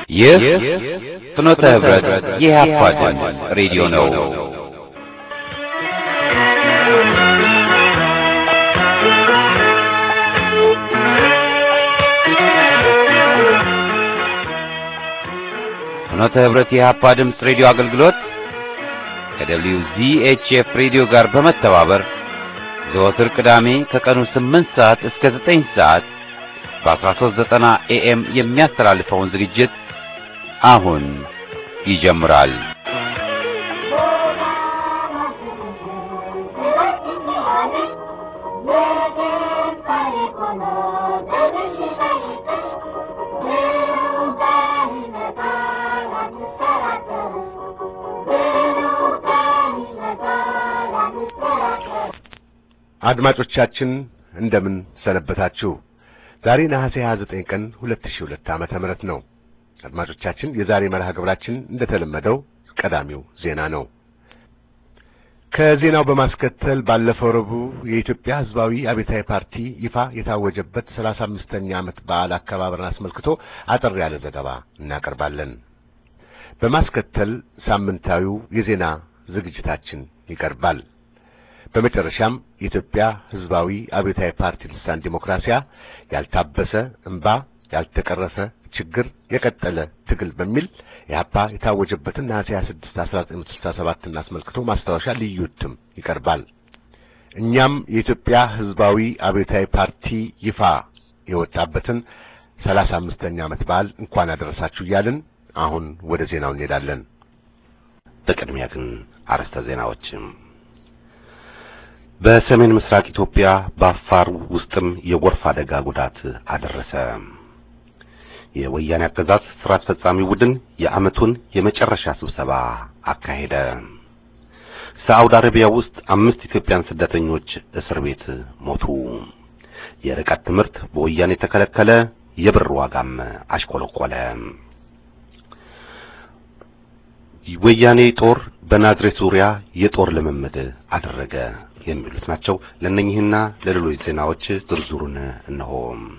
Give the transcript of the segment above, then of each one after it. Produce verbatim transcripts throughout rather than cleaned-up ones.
ይህ ፍኖተ ህብረት የኢህአፓ ድምፅ ሬዲዮ ነው። ፍኖተ ህብረት የኢህአፓ ድምፅ ሬዲዮ አገልግሎት ከደብሊው ዚ ኤች ኤፍ ሬዲዮ ጋር በመተባበር ዘወትር ቅዳሜ ከቀኑ ስምንት ሰዓት እስከ ዘጠኝ ሰዓት በ1390 ኤኤም የሚያስተላልፈውን ዝግጅት አሁን ይጀምራል። አድማጮቻችን እንደምን ሰነበታችሁ? ዛሬ ነሐሴ ሃያ ዘጠኝ ቀን ሁለት ሺህ ሁለት ዓመተ ምህረት ነው። አድማጮቻችን የዛሬ መርሃ ግብራችን እንደተለመደው ቀዳሚው ዜና ነው። ከዜናው በማስከተል ባለፈው ረቡዕ የኢትዮጵያ ሕዝባዊ አብዮታዊ ፓርቲ ይፋ የታወጀበት ሰላሳ አምስተኛ ዓመት በዓል አከባበርን አስመልክቶ አጠር ያለ ዘገባ እናቀርባለን። በማስከተል ሳምንታዊው የዜና ዝግጅታችን ይቀርባል። በመጨረሻም የኢትዮጵያ ሕዝባዊ አብዮታዊ ፓርቲ ልሳን ዲሞክራሲያ ያልታበሰ እንባ ያልተቀረፈ ችግር የቀጠለ ትግል በሚል ኢህአፓ የታወጀበትን ነሐሴ ሃያ ስድስት አስራ ዘጠኝ ስልሳ ሰባት አስመልክቶ ማስታወሻ ልዩ እትም ይቀርባል። እኛም የኢትዮጵያ ሕዝባዊ አብዮታዊ ፓርቲ ይፋ የወጣበትን ሰላሳ አምስተኛ ዓመት በዓል እንኳን አደረሳችሁ እያልን አሁን ወደ ዜናው እንሄዳለን። በቅድሚያ ግን አርዕስተ ዜናዎችም በሰሜን ምስራቅ ኢትዮጵያ በአፋር ውስጥም የጎርፍ አደጋ ጉዳት አደረሰ። የወያኔ አገዛዝ ስራ አስፈጻሚ ቡድን የዓመቱን የመጨረሻ ስብሰባ አካሄደ። ሳዑዲ አረቢያ ውስጥ አምስት ኢትዮጵያን ስደተኞች እስር ቤት ሞቱ። የርቀት ትምህርት በወያኔ ተከለከለ። የብር ዋጋም አሽቆለቆለ። ወያኔ ጦር በናዝሬት ዙሪያ የጦር ልምምድ አደረገ የሚሉት ናቸው። ለነኚህና ለሌሎች ዜናዎች ዝርዝሩን እነሆ።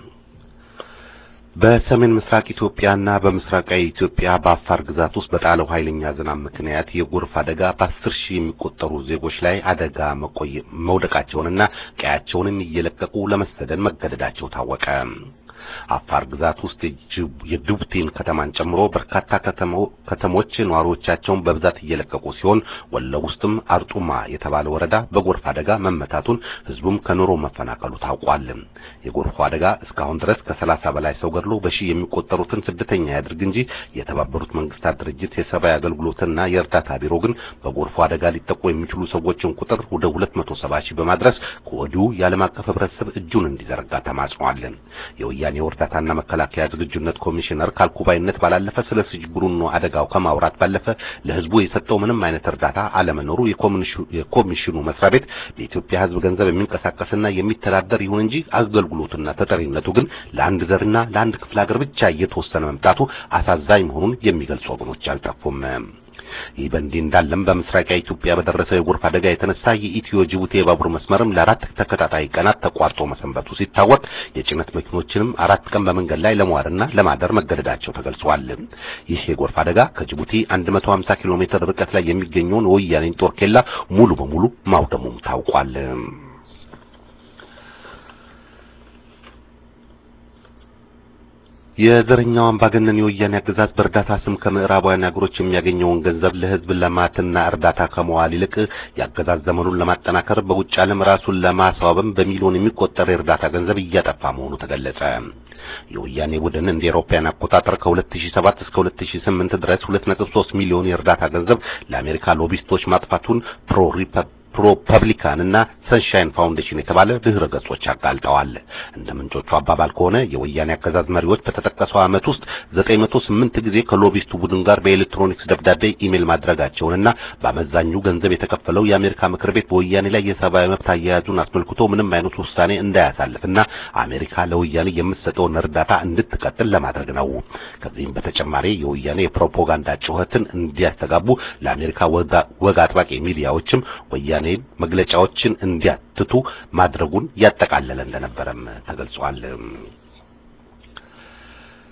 በሰሜን ምስራቅ ኢትዮጵያና በምስራቃዊ ኢትዮጵያ በአፋር ግዛት ውስጥ በጣለው ኃይለኛ ዝናብ ምክንያት የጎርፍ አደጋ በአስር ሺህ የሚቆጠሩ ዜጎች ላይ አደጋ መውደቃቸውንና ቀያቸውንም እየለቀቁ ለመሰደድ መገደዳቸው ታወቀ። አፋር ግዛት ውስጥ የጅቡቲን ከተማን ጨምሮ በርካታ ከተሞች ነዋሪዎቻቸውን በብዛት እየለቀቁ ሲሆን ወሎ ውስጥም አርጡማ የተባለ ወረዳ በጎርፍ አደጋ መመታቱን ህዝቡም ከኑሮ መፈናቀሉ ታውቋል። የጎርፍ አደጋ እስካሁን ድረስ ከሰላሳ በላይ ሰው ገድሎ በሺህ የሚቆጠሩትን ስደተኛ ያድርግ እንጂ የተባበሩት መንግስታት ድርጅት የሰብአዊ አገልግሎትና የእርዳታ ቢሮ ግን በጎርፍ አደጋ ሊጠቁ የሚችሉ ሰዎችን ቁጥር ወደ ሁለት መቶ ሰባ ሺህ በማድረስ ከወዲሁ የዓለም አቀፍ ህብረተሰብ እጁን እንዲዘረጋ ተማጽኗል። የወያኔ ወርዳታና መከላከያ ዝግጁነት ኮሚሽነር ካልኩባይነት ባላለፈ ስለ ችግሩን አደጋው ከማውራት ባለፈ ለህዝቡ የሰጠው ምንም አይነት እርዳታ አለመኖሩ የኮሚሽኑ መስሪያ ቤት በኢትዮጵያ ህዝብ ገንዘብ የሚንቀሳቀስና የሚተዳደር ይሁን እንጂ አገልግሎቱና ተጠሪነቱ ግን ለአንድ ዘርና ለአንድ ክፍለ ሀገር ብቻ እየተወሰነ መምጣቱ አሳዛኝ መሆኑን የሚገልጹ ወገኖች አልጠፉም። ይህ በእንዲህ እንዳለም በምስራቃዊ ኢትዮጵያ በደረሰው የጎርፍ አደጋ የተነሳ የኢትዮ ጅቡቲ የባቡር መስመርም ለአራት ተከታታይ ቀናት ተቋርጦ መሰንበቱ ሲታወቅ የጭነት መኪኖችንም አራት ቀን በመንገድ ላይ ለመዋልና ለማደር መገደዳቸው ተገልጿል። ይህ የጎርፍ አደጋ ከጅቡቲ አንድ መቶ ሃምሳ ኪሎ ሜትር ርቀት ላይ የሚገኘውን ወያኔን ጦር ኬላ ሙሉ በሙሉ ማውደሙም ታውቋል። የዘረኛው አምባገነን የወያኔ አገዛዝ በእርዳታ ስም ከምዕራባውያን አገሮች የሚያገኘውን ገንዘብ ለህዝብ ልማትና እርዳታ ከመዋል ይልቅ ያገዛዝ ዘመኑን ለማጠናከር በውጭ ዓለም ራሱን ለማስዋብም በሚሊዮን የሚቆጠር የእርዳታ ገንዘብ እያጠፋ መሆኑ ተገለጸ። የወያኔ ቡድን እንደ አውሮፓውያን አቆጣጠር ከሁለት ሺህ ሰባት እስከ ሁለት ሺህ ስምንት ድረስ ሁለት ነጥብ ሶስት ሚሊዮን የእርዳታ ገንዘብ ለአሜሪካ ሎቢስቶች ማጥፋቱን ፕሮ ፕሮፐብሊካን እና ሰንሻይን ፋውንዴሽን የተባለ ድህረ ገጾች አጋልጠዋል። እንደ ምንጮቹ አባባል ከሆነ የወያኔ አገዛዝ መሪዎች በተጠቀሰው ዓመት ውስጥ ዘጠኝ መቶ ስምንት ጊዜ ከሎቢስቱ ቡድን ጋር በኤሌክትሮኒክስ ደብዳቤ ኢሜል ማድረጋቸውንና በአመዛኙ ገንዘብ የተከፈለው የአሜሪካ ምክር ቤት በወያኔ ላይ የሰብአዊ መብት አያያዙን አስመልክቶ ምንም አይነት ውሳኔ እንዳያሳልፍና አሜሪካ ለወያኔ የምትሰጠውን እርዳታ እንድትቀጥል ለማድረግ ነው። ከዚህም በተጨማሪ የወያኔ የፕሮፓጋንዳ ጩኸትን እንዲያስተጋቡ ለአሜሪካ ወግ አጥባቂ ሚዲያዎችም ወያኔ መግለጫዎችን እንዲያትቱ ማድረጉን ያጠቃለለ እንደነበረም ተገልጿል።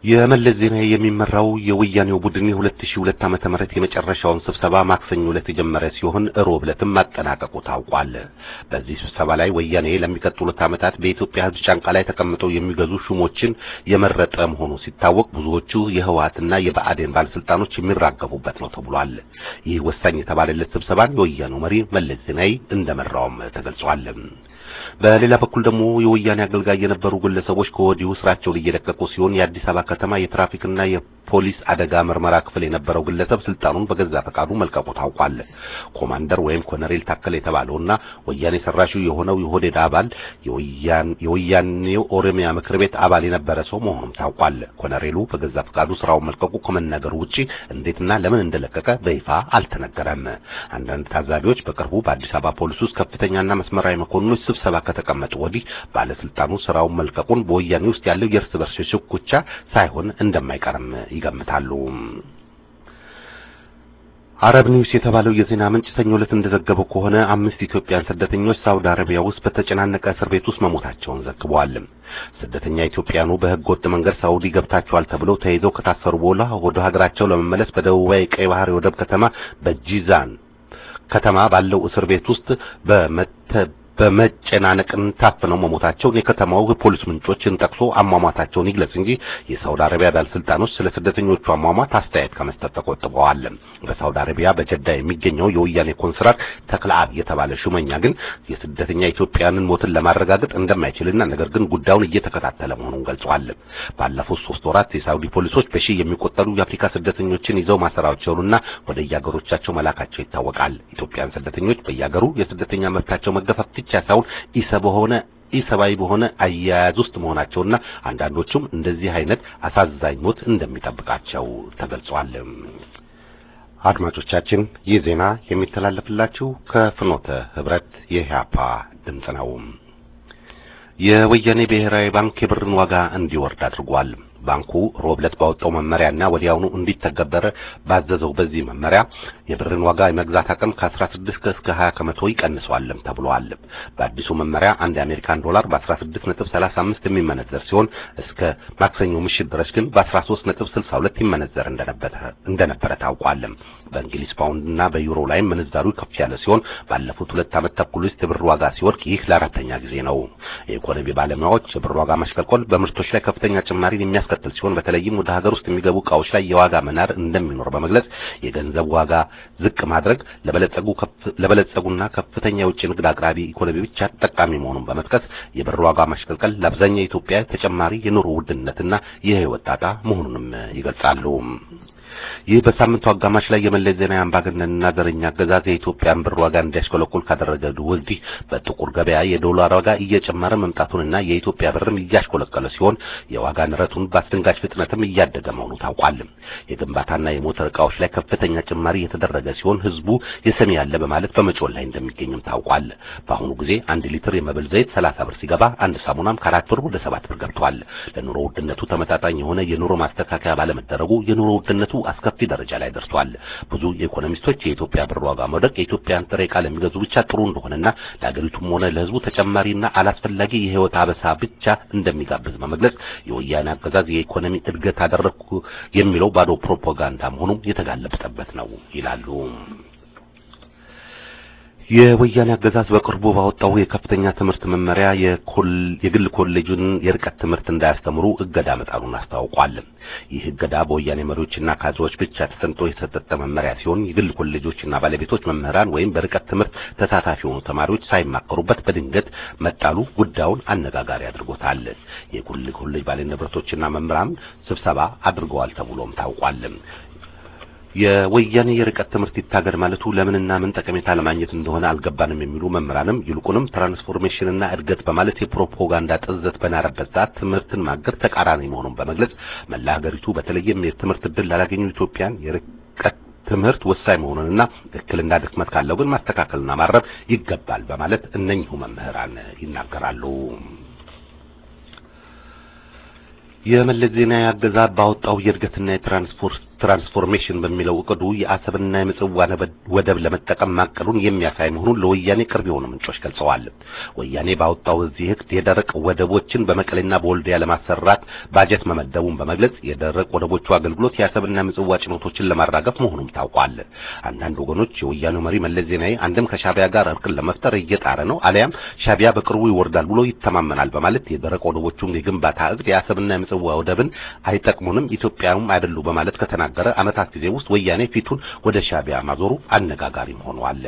የመለስ ዜናዊ የሚመራው የወያኔው ቡድን ሁለት ሺህ ሁለት ዓመተ ምህረት የመጨረሻውን ስብሰባ ማክሰኞ ዕለት የጀመረ ሲሆን ሮብ ዕለትም ማጠናቀቁ ታውቋል። በዚህ ስብሰባ ላይ ወያኔ ለሚቀጥሉት ዓመታት በኢትዮጵያ ሕዝብ ጫንቃ ላይ ተቀምጠው የሚገዙ ሹሞችን የመረጠ መሆኑ ሲታወቅ ብዙዎቹ የህወሓትና የብአዴን ባለስልጣኖች የሚራገቡበት ነው ተብሏል። ይህ ወሳኝ የተባለለት ስብሰባን የወያኔው መሪ መለስ ዜናዊ እንደመራውም ተገልጿል። በሌላ በኩል ደግሞ የወያኔ አገልጋይ የነበሩ ግለሰቦች ከወዲሁ ስራቸውን እየለቀቁ ሲሆን የአዲስ አበባ ከተማ የትራፊክና የፖሊስ አደጋ ምርመራ ክፍል የነበረው ግለሰብ ስልጣኑን በገዛ ፈቃዱ መልቀቁ ታውቋል። ኮማንደር ወይም ኮሎኔል ታከለ የተባለውና ወያኔ ሰራሹ የሆነው የሆዴድ አባል የወያኔው ኦሮሚያ ምክር ቤት አባል የነበረ ሰው መሆኑም ታውቋል። ኮሎኔሉ በገዛ ፈቃዱ ስራውን መልቀቁ ከመናገሩ ውጪ እንዴትና ለምን እንደለቀቀ በይፋ አልተነገረም። አንዳንድ ታዛቢዎች በቅርቡ በአዲስ አበባ ፖሊስ ውስጥ ከፍተኛና መስመራዊ መኮንኖች ስብሰባ ከተቀመጡ ወዲህ ባለስልጣኑ ስራውን መልቀቁን በወያኔ ውስጥ ያለው የእርስ በርስ ሽኩቻ ሳይሆን እንደማይቀርም ይገምታሉ። አረብ ኒውስ የተባለው የዜና ምንጭ ሰኞ ዕለት እንደዘገበው ከሆነ አምስት ኢትዮጵያውያን ስደተኞች ሳውዲ አረቢያ ውስጥ በተጨናነቀ እስር ቤት ውስጥ መሞታቸውን ዘግበዋል። ስደተኛ ኢትዮጵያኑ በህገ ወጥ መንገድ ሳውዲ ገብታቸዋል ተብለው ተይዘው ከታሰሩ በኋላ ወደ ሀገራቸው ለመመለስ በደቡባዊ ቀይ ባህር የወደብ ከተማ በጂዛን ከተማ ባለው እስር ቤት ውስጥ በመተ በመጨናነቅን ታፍነው መሞታቸውን የከተማው ፖሊስ ምንጮችን ጠቅሶ አሟሟታቸውን ይግለጽ እንጂ የሳውዲ አረቢያ ባለስልጣኖች ስለ ስደተኞቹ አሟሟት አስተያየት ከመስጠት ተቆጥበዋል። በሳውዲ አረቢያ በጀዳ የሚገኘው የወያኔ ኮንስላት ተክለአብ የተባለ ሹመኛ ግን የስደተኛ ኢትዮጵያውያንን ሞትን ለማረጋገጥ እንደማይችልና ነገር ግን ጉዳዩን እየተከታተለ መሆኑን ገልጿል። ባለፉት ሶስት ወራት የሳውዲ ፖሊሶች በሺህ የሚቆጠሩ የአፍሪካ ስደተኞችን ይዘው ማሰራቸውንና ወደ የሀገሮቻቸው መላካቸው ይታወቃል። ኢትዮጵያውያን ስደተኞች በየሀገሩ የስደተኛ መብታቸው መገፈፍ ብቻ ሳይሆን ኢሰበሆነ ኢሰባዊ በሆነ አያያዝ ውስጥ መሆናቸውና አንዳንዶቹም እንደዚህ አይነት አሳዛኝ ሞት እንደሚጠብቃቸው ተገልጿል። አድማጮቻችን ይህ ዜና የሚተላለፍላችሁ ከፍኖተ ህብረት የኢህአፓ ድምጽ ነው። የወያኔ ብሔራዊ ባንክ የብርን ዋጋ እንዲወርድ አድርጓል። ባንኩ ሮብለት ባወጣው መመሪያና ወዲያውኑ እንዲተገበረ ባዘዘው በዚህ መመሪያ የብርን ዋጋ የመግዛት አቅም ከ16 እስከ ሃያ ከመቶ ይቀንሷልም ተብሏል። በአዲሱ መመሪያ አንድ የአሜሪካን ዶላር በ16 ነጥብ ሰላሳ አምስት የሚመነዘር ሲሆን እስከ ማክሰኞ ምሽት ድረስ ግን በ13 ነጥብ ስልሳ ሁለት ይመነዘር እንደነበረ እንደነበረ ታውቋል። በእንግሊዝ ፓውንድና በዩሮ ላይ ምንዛሩ ከፍ ያለ ሲሆን ባለፉት ሁለት ዓመት ተኩል ውስጥ የብር ዋጋ ሲወርድ ይህ ለአራተኛ ጊዜ ነው። የኢኮኖሚ ባለሙያዎች የብር ዋጋ ማሽቆልቆል በምርቶች ላይ ከፍተኛ ጭማሪ የሚያስከትል ሲሆን በተለይም ወደ ሀገር ውስጥ የሚገቡ ዕቃዎች ላይ የዋጋ መናር እንደሚኖር በመግለጽ የገንዘብ ዋጋ ዝቅ ማድረግ ለበለጸጉ ለበለጸጉና ከፍተኛ የውጭ ንግድ አቅራቢ ኢኮኖሚ ብቻ ተጠቃሚ መሆኑን በመጥቀስ የብር ዋጋ ማሽቆልቆል ለአብዛኛው ኢትዮጵያ ተጨማሪ የኑሮ ውድነትና የህይወት ጣጣ መሆኑንም ይገልጻሉ። ይህ በሳምንቱ አጋማሽ ላይ የመለስ ዜናዊ አምባገነንና ዘረኛ አገዛዝ የኢትዮጵያን ብር ዋጋ እንዲያሽቆለቆል ካደረገ ወዲህ በጥቁር ገበያ የዶላር ዋጋ እየጨመረ መምጣቱንና የኢትዮጵያ ብርም እያሽቆለቆለ ሲሆን የዋጋ ንረቱን በአስደንጋጭ ፍጥነትም እያደገ መሆኑ ታውቋል። የግንባታና የሞተር ዕቃዎች ላይ ከፍተኛ ጭማሪ የተደረገ ሲሆን ህዝቡ የሰሚ ያለ በማለት በመጮል ላይ እንደሚገኝም ታውቋል። በአሁኑ ጊዜ አንድ ሊትር የመብል ዘይት ሰላሳ ብር ሲገባ አንድ ሳሙናም ከአራት ብር ወደ ሰባት ብር ገብቷል። ለኑሮ ውድነቱ ተመጣጣኝ የሆነ የኑሮ ማስተካከያ ባለመደረጉ የኑሮ ውድነቱ አስከፊ ደረጃ ላይ ደርሷል። ብዙ ኢኮኖሚስቶች የኢትዮጵያ ብር ዋጋ መውደቅ የኢትዮጵያን ጥሬ ዕቃ ለሚገዙ ብቻ ጥሩ እንደሆነና ለሀገሪቱም ሆነ ለህዝቡ ተጨማሪና አላስፈላጊ የህይወት አበሳ ብቻ እንደሚጋብዝ በመግለጽ የወያኔ አገዛዝ የኢኮኖሚ እድገት አደረኩ የሚለው ባዶ ፕሮፓጋንዳ መሆኑን የተጋለጠበት ነው ይላሉ። የወያኔ አገዛዝ በቅርቡ ባወጣው የከፍተኛ ትምህርት መመሪያ የግል ኮሌጅን የርቀት ትምህርት እንዳያስተምሩ እገዳ መጣሉን አስታውቋል። ይህ እገዳ በወያኔ መሪዎችና ካድሬዎች ብቻ ተሰንቶ የተሰጠ መመሪያ ሲሆን የግል ኮሌጆችና ባለቤቶች መምህራን ወይም በርቀት ትምህርት ተሳታፊ የሆኑ ተማሪዎች ሳይማከሩበት በድንገት መጣሉ ጉዳዩን አነጋጋሪ አድርጎታል። የግል ኮሌጅ ባለንብረቶችና መምህራን ስብሰባ አድርገዋል ተብሎም ታውቋል። የወያኔ የርቀት ትምህርት ይታገድ ማለቱ ለምንና ምን ጠቀሜታ ለማግኘት እንደሆነ አልገባንም የሚሉ መምህራንም ይልቁንም ትራንስፎርሜሽንና እድገት በማለት የፕሮፓጋንዳ ጥዘት በናረበት ሰዓት ትምህርትን ማገድ ተቃራኒ መሆኑን በመግለጽ መላ ሀገሪቱ በተለይም የትምህርት ዕድል ላላገኙ ኢትዮጵያን የርቀት ትምህርት ወሳኝ መሆኑንና እክልና ድክመት ካለው ግን ማስተካከልና ማረም ይገባል በማለት እነኚሁ መምህራን ይናገራሉ። የመለስ ዜናዊ አገዛዝ ባወጣው የእድገትና የትራንስፖርት ትራንስፎርሜሽን በሚለው እቅዱ የአሰብና የምጽዋ ወደብ ለመጠቀም ማቀዱን የሚያሳይ መሆኑን ለወያኔ ቅርብ የሆኑ ምንጮች ገልጸዋል። ወያኔ ባወጣው እዚህ ህግ የደረቅ ወደቦችን በመቀሌና በወልዲያ ለማሰራት ባጀት መመደቡን በመግለጽ የደረቅ ወደቦቹ አገልግሎት የአሰብና የምጽዋ ጭኖቶችን ለማራገፍ መሆኑን ታውቋል። አንዳንድ ወገኖች የወያኔው መሪ መለስ ዜናዊ አንድም ከሻቢያ ጋር እርቅን ለመፍጠር እየጣረ ነው አለያም ሻቢያ በቅርቡ ይወርዳል ብሎ ይተማመናል በማለት የደረቅ ወደቦቹን የግንባታ እቅድ የአሰብና የምጽዋ ወደብን አይጠቅሙንም ኢትዮጵያውም አይደሉ በማለት ከተናገረ ዓመታት ጊዜ ውስጥ ወያኔ ፊቱን ወደ ሻቢያ ማዞሩ አነጋጋሪ ሆኗል።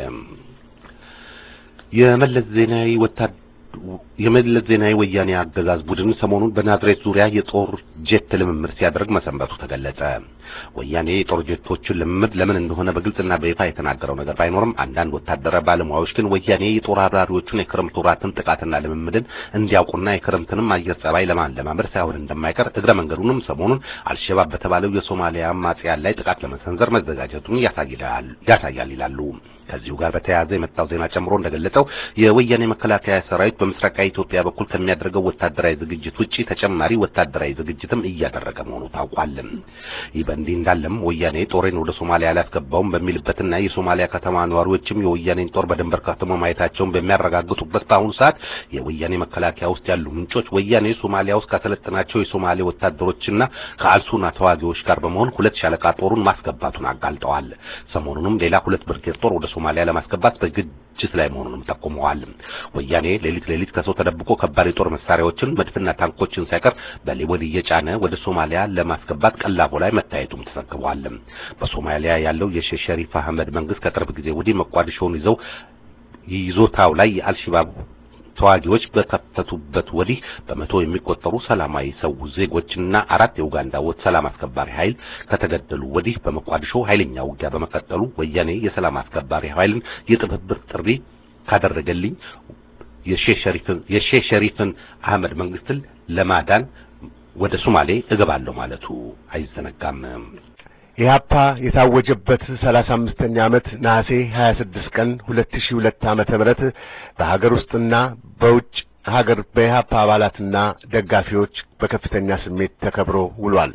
የመለስ ዜናዊ ወታደር የመለስ ዜናዊ ወያኔ አገዛዝ ቡድን ሰሞኑን በናዝሬት ዙሪያ የጦር ጄት ልምምድ ሲያደርግ መሰንበቱ ተገለጸ። ወያኔ የጦር ጄቶችን ልምምድ ለምን እንደሆነ በግልጽና በይፋ የተናገረው ነገር ባይኖርም አንዳንድ ወታደራዊ ባለሙያዎች ግን ወያኔ የጦር አብራሪዎቹን የክረምት ወራትን ጥቃትና ልምምድን እንዲያውቁና የክረምትንም አየር ጸባይ ለማለማመድ ሳይሆን እንደማይቀር እግረ መንገዱንም ሰሞኑን አልሸባብ በተባለው የሶማሊያ አማጽያን ላይ ጥቃት ለመሰንዘር መዘጋጀቱን ያሳያል ያሳያል ይላሉ። ከዚሁ ጋር በተያያዘ የመጣው ዜና ጨምሮ እንደገለጸው የወያኔ መከላከያ ሰራዊት በምስራቃዊ ኢትዮጵያ በኩል ከሚያደርገው ወታደራዊ ዝግጅት ውጪ ተጨማሪ ወታደራዊ ዝግጅትም እያደረገ መሆኑ ታውቋል። ይህ በእንዲህ እንዳለም ወያኔ ጦሬን ወደ ሶማሊያ አላስገባውም በሚልበትና የሶማሊያ ከተማ ነዋሪዎችም የወያኔን ጦር በድንበር ከተማ ማየታቸውን በሚያረጋግጡበት በአሁኑ ሰዓት የወያኔ መከላከያ ውስጥ ያሉ ምንጮች ወያኔ ሶማሊያ ውስጥ ካሰለጠናቸው የሶማሌ ወታደሮችና ከአልሱና ተዋጊዎች ጋር በመሆን ሁለት ሻለቃ ጦሩን ማስገባቱን አጋልጠዋል። ሰሞኑንም ሌላ ሁለት ብርጌድ ጦር ወደ ሶማሊያ ለማስገባት በግጭት ላይ መሆኑንም ጠቁመዋል። ወያኔ ሌሊት ሌሊት ከሰው ተደብቆ ከባድ የጦር መሳሪያዎችን መድፍና ታንኮችን ሳይቀር በሌቦድ እየጫነ ወደ ሶማሊያ ለማስገባት ቀላቦ ላይ መታየቱም ተዘግቧል። በሶማሊያ ያለው የሼህ ሸሪፍ አህመድ መንግስት ከቅርብ ጊዜ ወዲህ መቋዲሾውን ይዘው ይዞታው ላይ የአልሸባብ ተዋጊዎች በከፈቱበት ወዲህ በመቶ የሚቆጠሩ ሰላማዊ ሰው ዜጎችና አራት የኡጋንዳ ወት ሰላም አስከባሪ ኃይል ከተገደሉ ወዲህ በመቋዲሾ ኃይለኛ ውጊያ በመቀጠሉ ወያኔ የሰላም አስከባሪ ኃይልን የትብብር ጥሪ ካደረገልኝ የሼህ ሸሪፍን የሼህ ሸሪፍን አህመድ መንግስትን ለማዳን ወደ ሶማሌ እገባለሁ ማለቱ አይዘነጋም። ኢህአፓ የታወጀበት ሰላሳ አምስተኛ ዓመት ነሐሴ ሀያ ስድስት ቀን ሁለት ሺህ ሁለት ዓመተ ምህረት በሀገር ውስጥና በውጭ ሀገር በኢህአፓ አባላትና ደጋፊዎች በከፍተኛ ስሜት ተከብሮ ውሏል።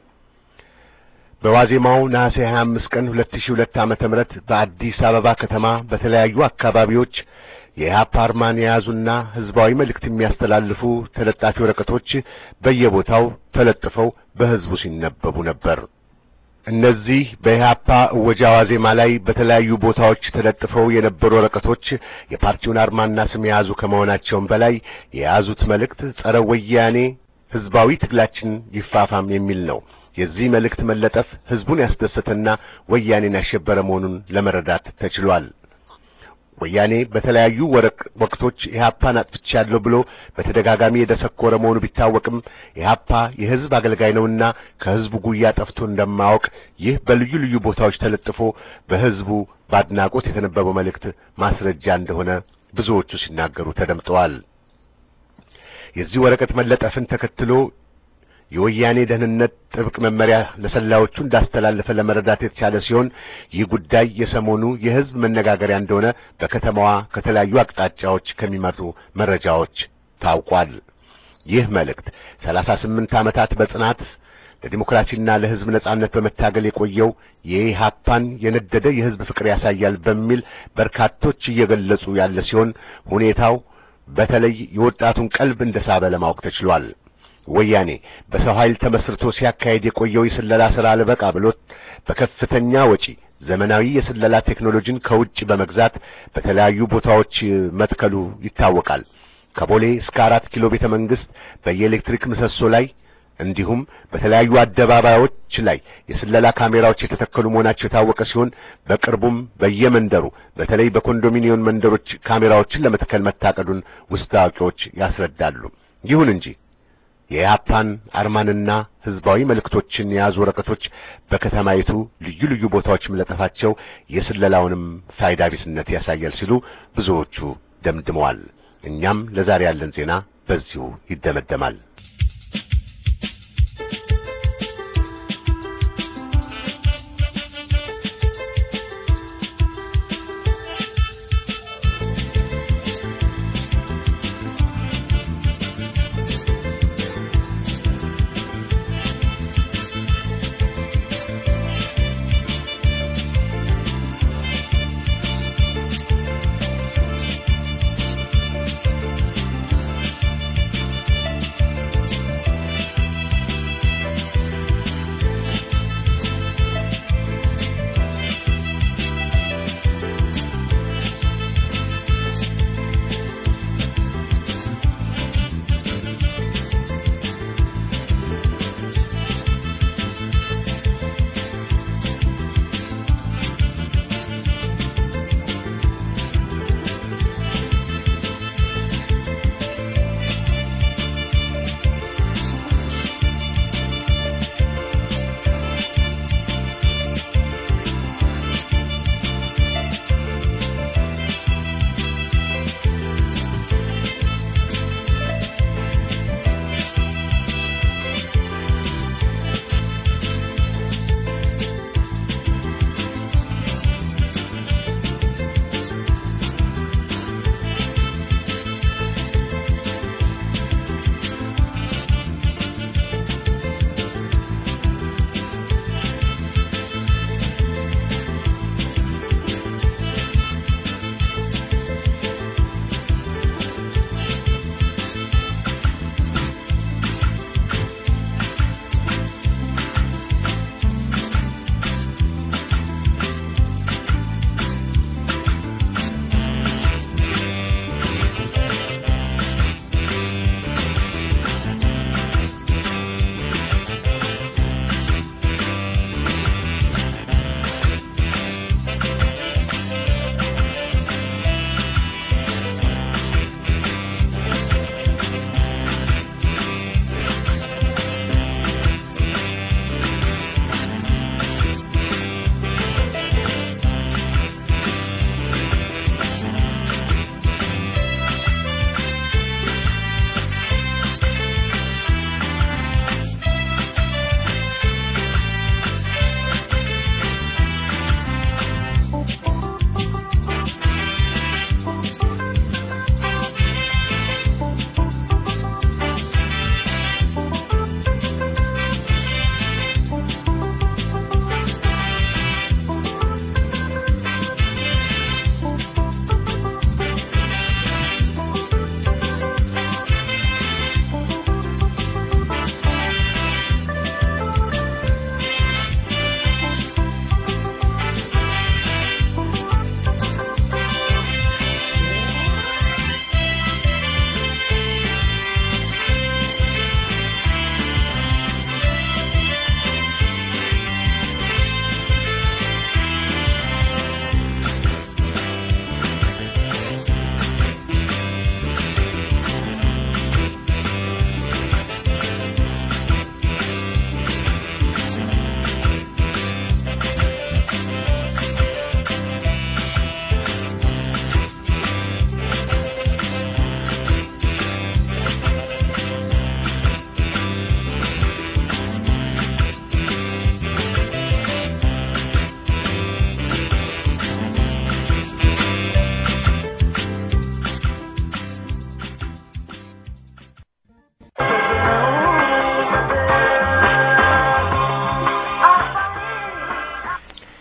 በዋዜማው ነሐሴ ሀያ አምስት ቀን ሁለት ሺህ ሁለት ዓመተ ምህረት በአዲስ አበባ ከተማ በተለያዩ አካባቢዎች የኢህአፓ አርማን የያዙና ህዝባዊ መልእክት የሚያስተላልፉ ተለጣፊ ወረቀቶች በየቦታው ተለጥፈው በህዝቡ ሲነበቡ ነበር። እነዚህ በኢህአፓ እወጃ ዋዜማ ላይ በተለያዩ ቦታዎች ተለጥፈው የነበሩ ወረቀቶች የፓርቲውን አርማና ስም የያዙ ከመሆናቸውም በላይ የያዙት መልእክት ጸረ ወያኔ ህዝባዊ ትግላችን ይፋፋም የሚል ነው። የዚህ መልእክት መለጠፍ ህዝቡን ያስደሰተና ወያኔን ያሸበረ መሆኑን ለመረዳት ተችሏል። ወያኔ በተለያዩ ወቅቶች ኢህአፓን አጥፍቻለሁ ብሎ በተደጋጋሚ የደሰኮረ መሆኑ ቢታወቅም ኢህአፓ የህዝብ አገልጋይ ነውና ከህዝቡ ጉያ ጠፍቶ እንደማያውቅ ይህ በልዩ ልዩ ቦታዎች ተለጥፎ በህዝቡ ባድናቆት የተነበበው መልእክት ማስረጃ እንደሆነ ብዙዎቹ ሲናገሩ ተደምጠዋል። የዚህ ወረቀት መለጠፍን ተከትሎ የወያኔ ደህንነት ጥብቅ መመሪያ ለሰላዮቹ እንዳስተላለፈ ለመረዳት የተቻለ ሲሆን ይህ ጉዳይ የሰሞኑ የህዝብ መነጋገሪያ እንደሆነ በከተማዋ ከተለያዩ አቅጣጫዎች ከሚመጡ መረጃዎች ታውቋል። ይህ መልእክት ሰላሳ ስምንት ዓመታት በጽናት ለዲሞክራሲና ለህዝብ ነጻነት በመታገል የቆየው የኢህአፓን የነደደ የህዝብ ፍቅር ያሳያል በሚል በርካቶች እየገለጹ ያለ ሲሆን ሁኔታው በተለይ የወጣቱን ቀልብ እንደሳበ ለማወቅ ተችሏል። ወያኔ በሰው ኃይል ተመስርቶ ሲያካሄድ የቆየው የስለላ ሥራ አልበቃ ብሎት በከፍተኛ ወጪ ዘመናዊ የስለላ ቴክኖሎጂን ከውጭ በመግዛት በተለያዩ ቦታዎች መትከሉ ይታወቃል። ከቦሌ እስከ አራት ኪሎ ቤተ መንግስት በየኤሌክትሪክ ምሰሶ ላይ እንዲሁም በተለያዩ አደባባዮች ላይ የስለላ ካሜራዎች የተተከሉ መሆናቸው የታወቀ ሲሆን በቅርቡም በየመንደሩ በተለይ በኮንዶሚኒየም መንደሮች ካሜራዎችን ለመትከል መታቀዱን ውስጥ አዋቂዎች ያስረዳሉ። ይሁን እንጂ የኢህአፓን አርማንና ህዝባዊ መልእክቶችን የያዙ ወረቀቶች በከተማይቱ ልዩ ልዩ ቦታዎች መለጠፋቸው የስለላውንም ፋይዳ ቢስነት ያሳያል ሲሉ ብዙዎቹ ደምድመዋል። እኛም ለዛሬ ያለን ዜና በዚሁ ይደመደማል።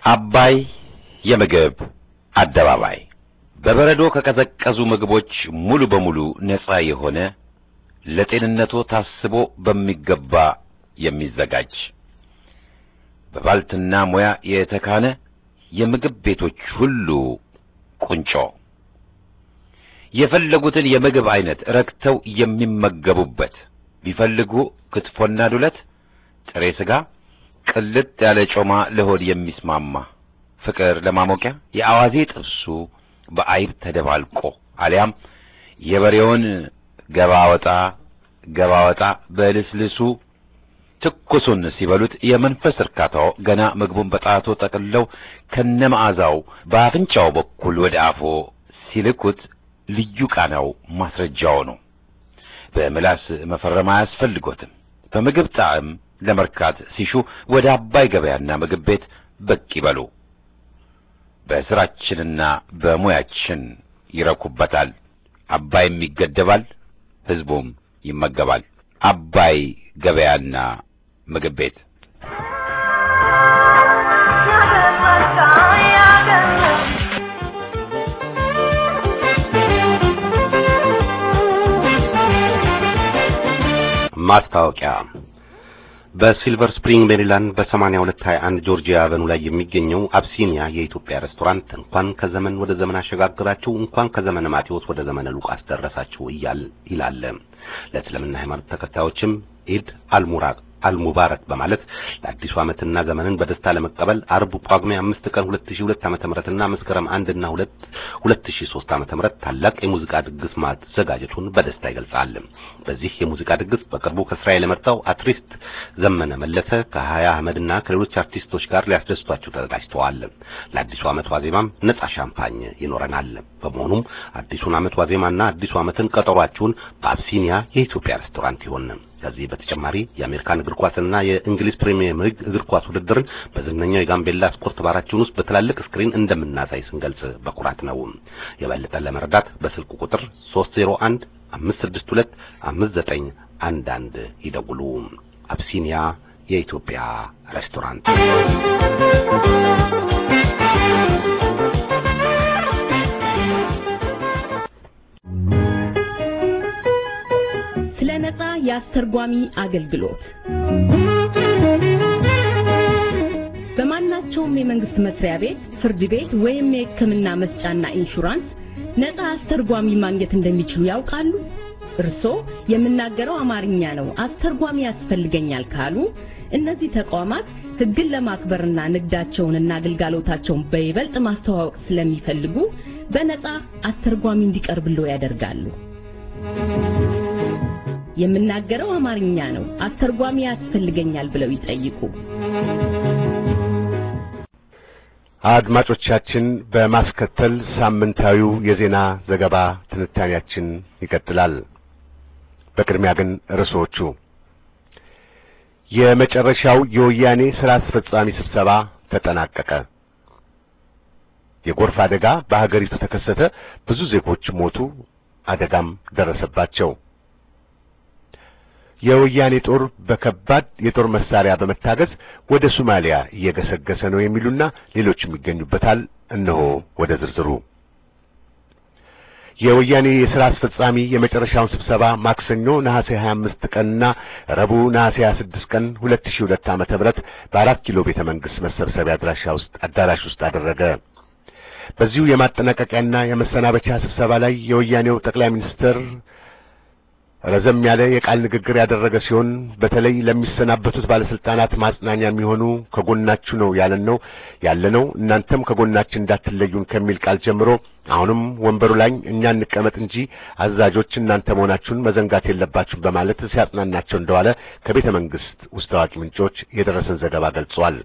አባይ የምግብ አደባባይ በበረዶ ከቀዘቀዙ ምግቦች ሙሉ በሙሉ ነፃ የሆነ ለጤንነቱ ታስቦ በሚገባ የሚዘጋጅ በባልትና ሙያ የተካነ የምግብ ቤቶች ሁሉ ቁንጮ የፈለጉትን የምግብ አይነት ረክተው የሚመገቡበት ቢፈልጉ ክትፎና ዱለት ጥሬ ስጋ ቅልጥ ያለ ጮማ ለሆድ የሚስማማ ፍቅር ለማሞቂያ የአዋዜ ጥብሱ በአይብ ተደባልቆ አሊያም የበሬውን ገባ ወጣ ገባ ወጣ በልስልሱ ትኩሱን ሲበሉት የመንፈስ እርካታው ገና ምግቡን በጣቶ ጠቅልለው ከነመዓዛው በአፍንጫው በኩል ወደ አፎ ሲልኩት ልዩ ቃናው ማስረጃው ነው። በምላስ መፈረም አያስፈልጎትም። በምግብ ጣዕም ለመርካት ሲሹ ወደ አባይ ገበያና ምግብ ቤት ብቅ ይበሉ። በስራችንና በሙያችን ይረኩበታል። አባይም ይገደባል፣ ህዝቡም ይመገባል። አባይ ገበያና ምግብ ቤት ማስታወቂያ በሲልቨር ስፕሪንግ ሜሪላንድ በ8221 ጆርጂያ አቨኑ ላይ የሚገኘው አብሲኒያ የኢትዮጵያ ሬስቶራንት እንኳን ከዘመን ወደ ዘመን አሸጋግራችሁ እንኳን ከዘመነ ማቴዎስ ወደ ዘመነ ሉቃስ ደረሳችሁ ይላል ይላል። ለእስልምና ሃይማኖት ተከታዮችም ኢድ አልሙራቅ አልሙባረክ በማለት ለአዲሱ ዓመትና ዘመንን በደስታ ለመቀበል አርብ ጳጉሜ አምስት ቀን ሁለት ሺህ ሁለት ዓመተ ምህረትና መስከረም አንድ እና ሁለት ሁለት ሺህ ሶስት ዓመተ ምህረት ታላቅ የሙዚቃ ድግስ ማዘጋጀቱን በደስታ ይገልጻል። በዚህ የሙዚቃ ድግስ በቅርቡ ከእስራኤል የመጣው አርቲስት ዘመነ መለሰ ከሀያ አህመድና ከሌሎች አርቲስቶች ጋር ሊያስደስቷችሁ ተዘጋጅተዋል። ለአዲሱ ዓመት ዋዜማም ነጻ ሻምፓኝ ይኖረናል። በመሆኑም አዲሱን ዓመት ዋዜማና አዲሱ ዓመትን ቀጠሯችሁን በአብሲኒያ የኢትዮጵያ ሬስቶራንት ይሆን። ከዚህ በተጨማሪ የአሜሪካን እግር ኳስና የእንግሊዝ ፕሪሚየር ሊግ እግር ኳስ ውድድርን በዝነኛው የጋምቤላ ስፖርት ባራችን ውስጥ በትላልቅ ስክሪን እንደምናሳይ ስንገልጽ በኩራት ነው። የበለጠ ለመረዳት በስልክ ቁጥር ሶስት ዜሮ አንድ አምስት ስድስት ሁለት አምስት ዘጠኝ አንድ አንድ ይደውሉ። አብሲኒያ የኢትዮጵያ ሬስቶራንት ነጻ ያስተርጓሚ አገልግሎት በማናቸውም የመንግስት መስሪያ ቤት፣ ፍርድ ቤት ወይም የሕክምና መስጫና ኢንሹራንስ ነጻ አስተርጓሚ ማግኘት እንደሚችሉ ያውቃሉ? እርሶ የምናገረው አማርኛ ነው፣ አስተርጓሚ ያስፈልገኛል ካሉ እነዚህ ተቋማት ሕግን ለማክበርና ንግዳቸውንና አገልግሎታቸውን በይበልጥ ማስተዋወቅ ስለሚፈልጉ በነጻ አስተርጓሚ እንዲቀርብልዎ ያደርጋሉ። የምናገረው አማርኛ ነው፣ አስተርጓሚ ያስፈልገኛል ብለው ይጠይቁ። አድማጮቻችን በማስከተል ሳምንታዊው የዜና ዘገባ ትንታኔያችን ይቀጥላል። በቅድሚያ ግን ርዕሶቹ የመጨረሻው የወያኔ ስራ አስፈጻሚ ስብሰባ ተጠናቀቀ። የጎርፍ አደጋ በሀገሪቱ ተከሰተ፣ ብዙ ዜጎች ሞቱ፣ አደጋም ደረሰባቸው። የወያኔ ጦር በከባድ የጦር መሳሪያ በመታገዝ ወደ ሶማሊያ እየገሰገሰ ነው የሚሉና ሌሎችም ይገኙበታል። እነሆ ወደ ዝርዝሩ። የወያኔ የሥራ አስፈጻሚ የመጨረሻውን ስብሰባ ማክሰኞ ነሐሴ ሀያ አምስት ቀንና ረቡዕ ነሐሴ ሀያ ስድስት ቀን ሁለት ሺህ ሁለት ዓመተ ምህረት በአራት ኪሎ ቤተ መንግስት መሰብሰቢያ አድራሻ ውስጥ አዳራሽ ውስጥ አደረገ። በዚሁ የማጠናቀቂያና የመሰናበቻ ስብሰባ ላይ የወያኔው ጠቅላይ ሚኒስትር ረዘም ያለ የቃል ንግግር ያደረገ ሲሆን በተለይ ለሚሰናበቱት ባለስልጣናት ማጽናኛ የሚሆኑ ከጎናችሁ ነው ያለነው ያለነው እናንተም ከጎናችን እንዳትለዩን ከሚል ቃል ጀምሮ አሁንም ወንበሩ ላይ እኛ እንቀመጥ እንጂ አዛዦች እናንተ መሆናችሁን መዘንጋት የለባችሁም በማለት ሲያጽናናቸው እንደዋለ ከቤተ መንግስት ውስጥ ታዋቂ ምንጮች የደረሰን ዘገባ ገልጿል።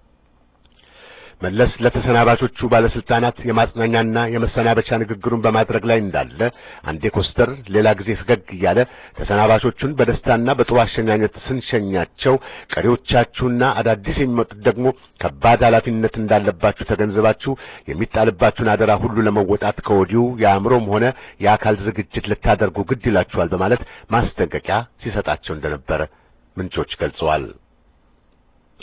መለስ ለተሰናባቾቹ ባለስልጣናት የማጽናኛና የመሰናበቻ ንግግሩን በማድረግ ላይ እንዳለ አንዴ ኮስተር ሌላ ጊዜ ፈገግ እያለ ተሰናባቾቹን በደስታና በጥሩ አሸኛኘት ስንሸኛቸው ቀሪዎቻችሁና አዳዲስ የሚመጡት ደግሞ ከባድ ኃላፊነት እንዳለባችሁ ተገንዝባችሁ የሚጣልባችሁን አደራ ሁሉ ለመወጣት ከወዲሁ የአእምሮም ሆነ የአካል ዝግጅት ልታደርጉ ግድ ይላችኋል በማለት ማስጠንቀቂያ ሲሰጣቸው እንደነበረ ምንጮች ገልጸዋል።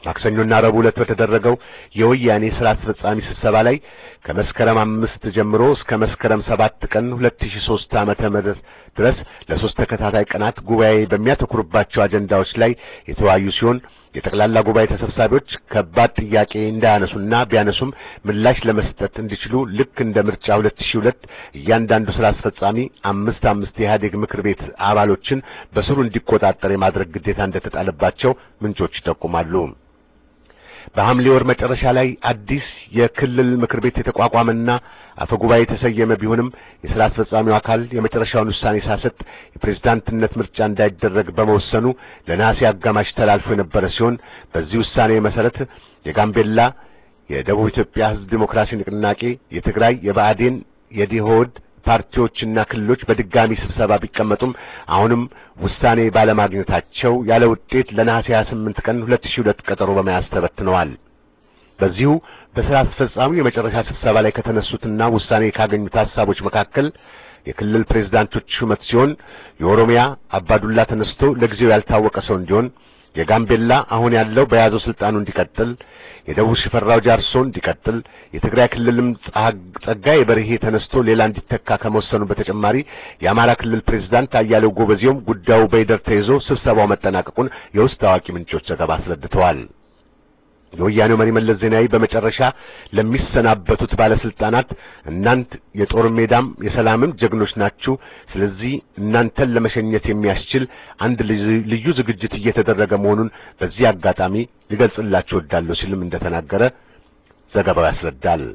ማክሰኞና ረቡዕ ዕለት በተደረገው የወያኔ ስራ አስፈጻሚ ስብሰባ ላይ ከመስከረም አምስት ጀምሮ እስከ መስከረም ሰባት ቀን ሁለት ሺህ ሦስት ዓመተ ምህረት ድረስ ለሶስት ተከታታይ ቀናት ጉባኤ በሚያተኩርባቸው አጀንዳዎች ላይ የተወያዩ ሲሆን የጠቅላላ ጉባኤ ተሰብሳቢዎች ከባድ ጥያቄ እንዳያነሱና ቢያነሱም ምላሽ ለመስጠት እንዲችሉ ልክ እንደ ምርጫ ሁለት ሺህ ሁለት እያንዳንዱ ስራ አስፈጻሚ አምስት አምስት የኢህአዴግ ምክር ቤት አባሎችን በስሩ እንዲቆጣጠር የማድረግ ግዴታ እንደተጣለባቸው ምንጮች ይጠቁማሉ። በሐምሌ ወር መጨረሻ ላይ አዲስ የክልል ምክር ቤት የተቋቋመና አፈጉባኤ የተሰየመ ቢሆንም የሥራ አስፈጻሚው አካል የመጨረሻውን ውሳኔ ሳይሰጥ የፕሬዝዳንትነት ምርጫ እንዳይደረግ በመወሰኑ ለነሐሴ አጋማሽ ተላልፎ የነበረ ሲሆን በዚህ ውሳኔ መሰረት የጋምቤላ፣ የደቡብ ኢትዮጵያ ሕዝብ ዲሞክራሲ ንቅናቄ፣ የትግራይ፣ የብአዴን፣ የዲሆድ ፓርቲዎችና ክልሎች በድጋሚ ስብሰባ ቢቀመጡም አሁንም ውሳኔ ባለማግኘታቸው ያለ ውጤት ለነሐሴ ሃያ ስምንት ቀን ሁለት ሺህ ሁለት ቀጠሮ በመያዝ ተበትነዋል። በዚሁ በሥራ አስፈጻሚው የመጨረሻ ስብሰባ ላይ ከተነሱትና ውሳኔ ካገኙት ሐሳቦች መካከል የክልል ፕሬዝዳንቶች ሹመት ሲሆን የኦሮሚያ አባዱላ ተነስቶ ለጊዜው ያልታወቀ ሰው እንዲሆን፣ የጋምቤላ አሁን ያለው በያዘው ስልጣኑ እንዲቀጥል፣ የደቡብ ሽፈራው ጃርሶ እንዲቀጥል፣ የትግራይ ክልልም ጸጋዬ በርሄ ተነስቶ ሌላ እንዲተካ ከመወሰኑ በተጨማሪ የአማራ ክልል ፕሬዝዳንት አያሌው ጎበዜውም ጉዳዩ በይደር ተይዞ ስብሰባው መጠናቀቁን የውስጥ ታዋቂ ምንጮች ዘገባ አስረድተዋል። የወያኔው መሪ መለስ ዜናዊ በመጨረሻ ለሚሰናበቱት ባለስልጣናት እናንት የጦር ሜዳም የሰላምም ጀግኖች ናችሁ፣ ስለዚህ እናንተን ለመሸኘት የሚያስችል አንድ ልዩ ዝግጅት እየተደረገ መሆኑን በዚህ አጋጣሚ ሊገልጽላችሁ እወዳለሁ ሲልም እንደተናገረ ዘገባው ያስረዳል።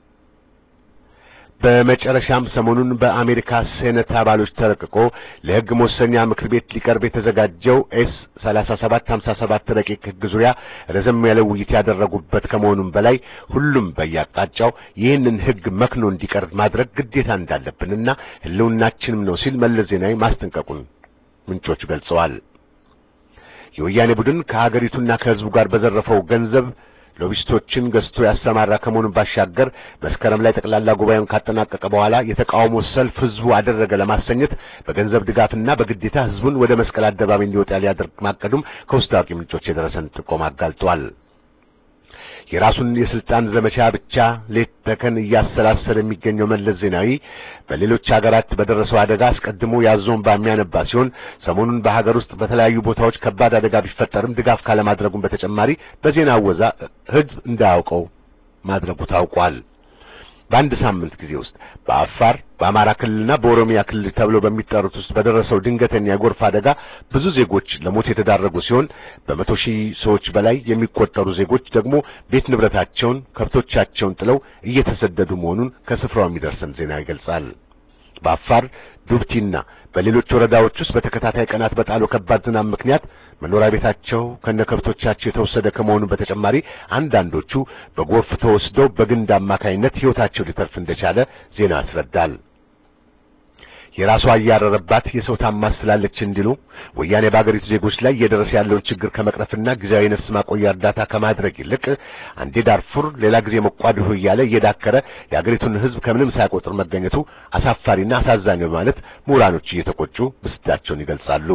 በመጨረሻም ሰሞኑን በአሜሪካ ሴኔት አባሎች ተረቅቆ ለሕግ መወሰኛ ምክር ቤት ሊቀርብ የተዘጋጀው ኤስ ሰላሳ ሰባት ሀምሳ ሰባት ረቂቅ ሕግ ዙሪያ ረዘም ያለ ውይይት ያደረጉበት ከመሆኑም በላይ ሁሉም በያቃጫው ይህንን ሕግ መክኖ እንዲቀርብ ማድረግ ግዴታ እንዳለብንና ህልውናችንም ነው ሲል መለስ ዜናዊ ማስጠንቀቁን ምንጮች ገልጸዋል። የወያኔ ቡድን ከሀገሪቱና ከህዝቡ ጋር በዘረፈው ገንዘብ ሎቢስቶችን ገዝቶ ያሰማራ ከመሆኑ ባሻገር መስከረም ላይ ጠቅላላ ጉባኤውን ካጠናቀቀ በኋላ የተቃውሞ ሰልፍ ህዝቡ አደረገ ለማሰኘት በገንዘብ ድጋፍና በግዴታ ህዝቡን ወደ መስቀል አደባባይ እንዲወጣ ሊያደርግ ማቀዱም ከውስጥ ታዋቂ ምንጮች የደረሰን ጥቆማ አጋልጧል። የራሱን የስልጣን ዘመቻ ብቻ ሌት ተቀን እያሰላሰለ የሚገኘው መለስ ዜናዊ በሌሎች ሀገራት በደረሰው አደጋ አስቀድሞ ያዞን ባሚያነባ ሲሆን ሰሞኑን በሀገር ውስጥ በተለያዩ ቦታዎች ከባድ አደጋ ቢፈጠርም ድጋፍ ካለማድረጉም በተጨማሪ በዜና አወዛ ህዝብ እንዳያውቀው ማድረጉ ታውቋል። በአንድ ሳምንት ጊዜ ውስጥ በአፋር በአማራ ክልልና በኦሮሚያ ክልል ተብሎ በሚጠሩት ውስጥ በደረሰው ድንገተኛ የጎርፍ አደጋ ብዙ ዜጎች ለሞት የተዳረጉ ሲሆን በመቶ ሺህ ሰዎች በላይ የሚቆጠሩ ዜጎች ደግሞ ቤት ንብረታቸውን ከብቶቻቸውን ጥለው እየተሰደዱ መሆኑን ከስፍራው የሚደርሰን ዜና ይገልጻል። በአፋር ዱብቲና በሌሎች ወረዳዎች ውስጥ በተከታታይ ቀናት በጣለው ከባድ ዝናብ ምክንያት መኖሪያ ቤታቸው ከነከብቶቻቸው የተወሰደ ከመሆኑ በተጨማሪ አንዳንዶቹ በጎርፍ ተወስደው በግንድ አማካይነት ህይወታቸው ሊተርፍ እንደቻለ ዜና ያስረዳል። የራሷ ያያረረባት የሰው ታማስ ስላለች እንዲሉ ወያኔ በአገሪቱ ዜጎች ላይ እየደረሰ ያለውን ችግር ከመቅረፍና ጊዜያዊ ነፍስ ማቆያ እርዳታ ከማድረግ ይልቅ አንዴ ዳርፉር ሌላ ጊዜ መቋድሁ እያለ እየዳከረ የአገሪቱን ህዝብ ከምንም ሳይቆጥር መገኘቱ አሳፋሪና አሳዛኝ በማለት ምሁራኖች እየተቆጩ ብስጭታቸውን ይገልጻሉ።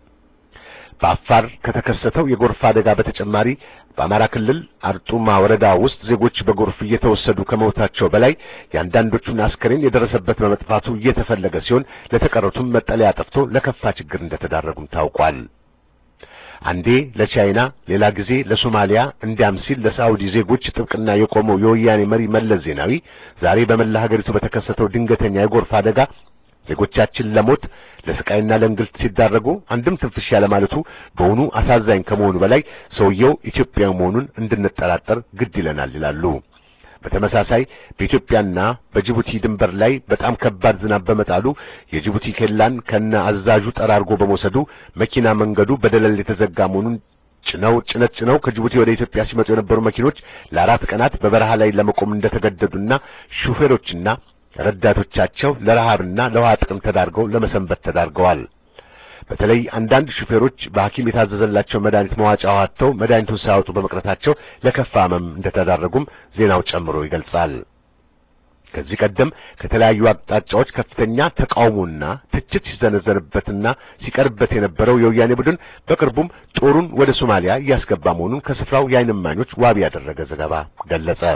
በአፋር ከተከሰተው የጎርፍ አደጋ በተጨማሪ በአማራ ክልል አርጡማ ወረዳ ውስጥ ዜጎች በጎርፍ እየተወሰዱ ከመውታቸው በላይ የአንዳንዶቹን አስከሬን የደረሰበት በመጥፋቱ እየተፈለገ ሲሆን ለተቀረቱም መጠለያ ጠፍቶ ለከፋ ችግር እንደተዳረጉም ታውቋል። አንዴ ለቻይና ሌላ ጊዜ ለሶማሊያ እንዲያም ሲል ለሳውዲ ዜጎች ጥብቅና የቆመው የወያኔ መሪ መለስ ዜናዊ ዛሬ በመላ ሀገሪቱ በተከሰተው ድንገተኛ የጎርፍ አደጋ ዜጎቻችን ለሞት ለስቃይና ለእንግልት ሲዳረጉ አንድም ትንፍሽ ያለ ማለቱ በእውኑ አሳዛኝ ከመሆኑ በላይ ሰውየው ኢትዮጵያዊ መሆኑን እንድንጠራጠር ግድ ይለናል ይላሉ። በተመሳሳይ በኢትዮጵያና በጅቡቲ ድንበር ላይ በጣም ከባድ ዝናብ በመጣሉ የጅቡቲ ኬላን ከነ አዛዡ ጠራርጎ በመውሰዱ መኪና መንገዱ በደለል የተዘጋ መሆኑን ጭነው ጭነት ጭነው ከጅቡቲ ወደ ኢትዮጵያ ሲመጡ የነበሩ መኪኖች ለአራት ቀናት በበረሃ ላይ ለመቆም እንደተገደዱና ሹፌሮችና ረዳቶቻቸው ለረሃብና ለውሃ ጥቅም ተዳርገው ለመሰንበት ተዳርገዋል። በተለይ አንዳንድ ሹፌሮች በሐኪም የታዘዘላቸው መድኃኒት መዋጫ አጥተው መድኃኒቱን ሳያወጡ በመቅረታቸው ለከፋ ሕመም እንደተዳረጉም ዜናው ጨምሮ ይገልጻል። ከዚህ ቀደም ከተለያዩ አቅጣጫዎች ከፍተኛ ተቃውሞና ትችት ሲዘነዘርበትና ሲቀርበት የነበረው የወያኔ ቡድን በቅርቡም ጦሩን ወደ ሶማሊያ እያስገባ መሆኑን ከስፍራው የዓይን እማኞች ዋቢ ያደረገ ዘገባ ገለጸ።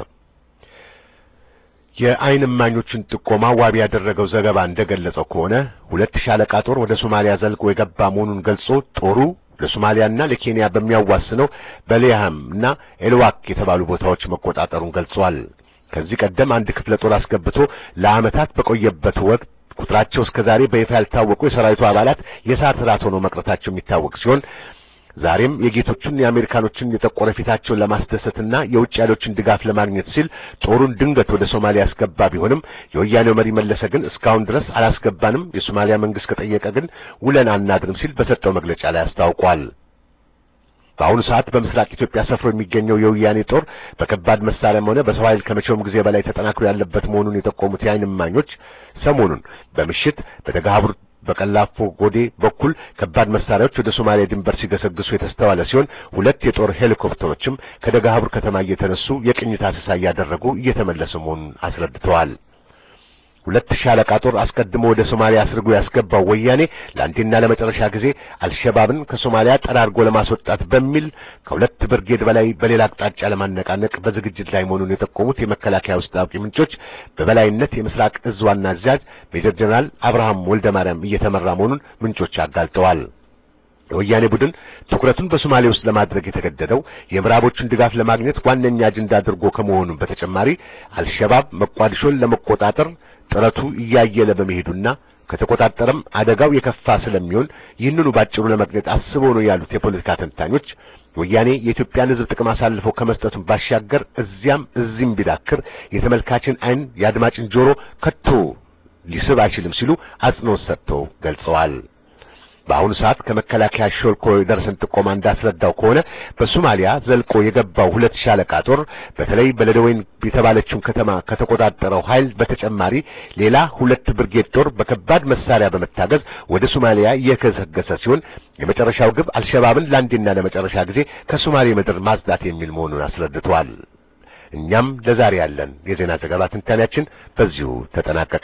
የዓይን እማኞችን ጥቆማ ዋቢ ያደረገው ዘገባ እንደገለጸው ከሆነ ሁለት ሻለቃ ጦር ወደ ሶማሊያ ዘልቆ የገባ መሆኑን ገልጾ ጦሩ ለሶማሊያና ለኬንያ በሚያዋስነው በሊያምና ኤልዋክ የተባሉ ቦታዎች መቆጣጠሩን ገልጿል። ከዚህ ቀደም አንድ ክፍለ ጦር አስገብቶ ለዓመታት በቆየበት ወቅት ቁጥራቸው እስከዛሬ በይፋ ያልታወቁ የሰራዊቱ አባላት የሳት ራት ሆነው መቅረታቸው የሚታወቅ ሲሆን ዛሬም የጌቶቹን የአሜሪካኖችን የጠቆረ ፊታቸውን ለማስደሰትና የውጭ ያሎችን ድጋፍ ለማግኘት ሲል ጦሩን ድንገት ወደ ሶማሊያ ያስገባ ቢሆንም የወያኔው መሪ መለሰ ግን እስካሁን ድረስ አላስገባንም፣ የሶማሊያ መንግስት ከጠየቀ ግን ውለን አናድርም ሲል በሰጠው መግለጫ ላይ አስታውቋል። በአሁኑ ሰዓት በምስራቅ ኢትዮጵያ ሰፍሮ የሚገኘው የወያኔ ጦር በከባድ መሳሪያም ሆነ በሰው ኃይል ከመቼውም ጊዜ በላይ ተጠናክሮ ያለበት መሆኑን የጠቆሙት የዓይን እማኞች ሰሞኑን በምሽት በደጋሃቡር በቀላፎ ጎዴ በኩል ከባድ መሳሪያዎች ወደ ሶማሊያ ድንበር ሲገሰግሱ የተስተዋለ ሲሆን ሁለት የጦር ሄሊኮፕተሮችም ከደጋሃቡር ከተማ እየተነሱ የቅኝት አሰሳ ያደረጉ እየተመለሱ መሆኑን አስረድተዋል። ሁለት ሻለቃ ጦር አስቀድሞ ወደ ሶማሊያ አስርጎ ያስገባው ወያኔ ለአንዴና ለመጨረሻ ጊዜ አልሸባብን ከሶማሊያ ጠራርጎ ለማስወጣት በሚል ከሁለት ብርጌድ በላይ በሌላ አቅጣጫ ለማነቃነቅ በዝግጅት ላይ መሆኑን የጠቆሙት የመከላከያ ውስጥ አዋቂ ምንጮች በበላይነት የምስራቅ እዝ ዋና አዛዥ ሜጀር ጀነራል አብርሃም ወልደማርያም እየተመራ መሆኑን ምንጮች አጋልጠዋል። የወያኔ ቡድን ትኩረቱን በሶማሌ ውስጥ ለማድረግ የተገደደው የምዕራቦቹን ድጋፍ ለማግኘት ዋነኛ አጀንዳ አድርጎ ከመሆኑ በተጨማሪ አልሸባብ መቋዲሾን ለመቆጣጠር ጥረቱ እያየለ በመሄዱና ከተቆጣጠረም አደጋው የከፋ ስለሚሆን ይህንኑ ባጭሩ ለመግለጥ አስበው ነው ያሉት የፖለቲካ ተንታኞች ወያኔ የኢትዮጵያን ሕዝብ ጥቅም አሳልፈው ከመስጠቱን ባሻገር እዚያም እዚህም ቢዳክር የተመልካችን ዓይን የአድማጭን ጆሮ ከቶ ሊስብ አይችልም ሲሉ አጽንኦት ሰጥተው ገልጸዋል። በአሁኑ ሰዓት ከመከላከያ ሾልኮ የደረሰን ጥቆማ እንዳስረዳው ከሆነ በሶማሊያ ዘልቆ የገባው ሁለት ሻለቃ ጦር በተለይ በለደወይን የተባለችውን ከተማ ከተቆጣጠረው ኃይል በተጨማሪ ሌላ ሁለት ብርጌድ ጦር በከባድ መሳሪያ በመታገዝ ወደ ሶማሊያ እየገሰገሰ ሲሆን የመጨረሻው ግብ አልሸባብን ለአንዴና ለመጨረሻ ጊዜ ከሶማሌ ምድር ማጽዳት የሚል መሆኑን አስረድተዋል። እኛም ለዛሬ ያለን የዜና ዘገባ ትንታኔያችን በዚሁ ተጠናቀቀ።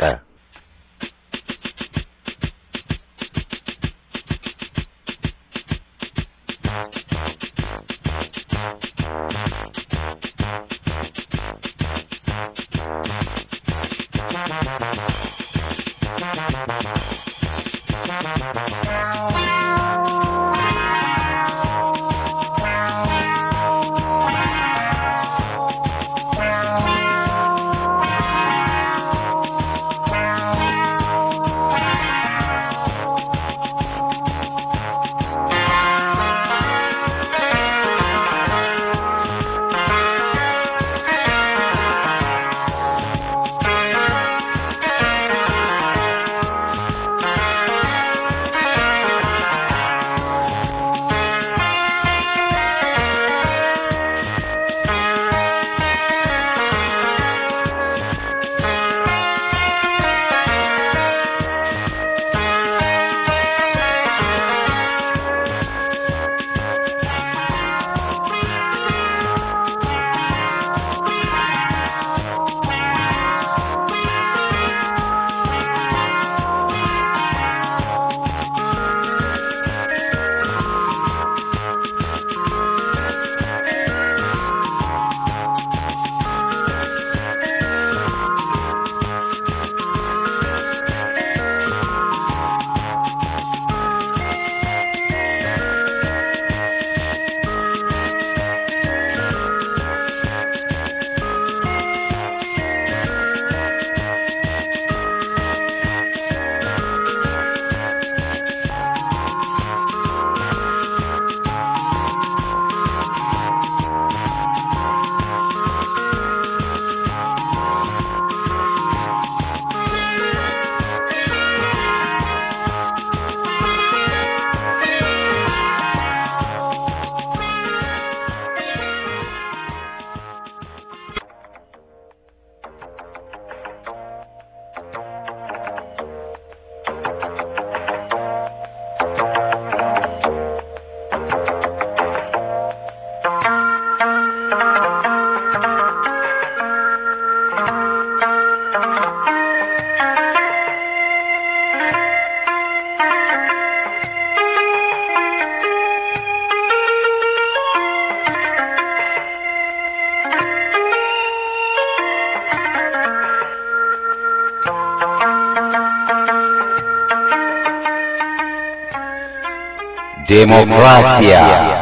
ዴሞክራሲያ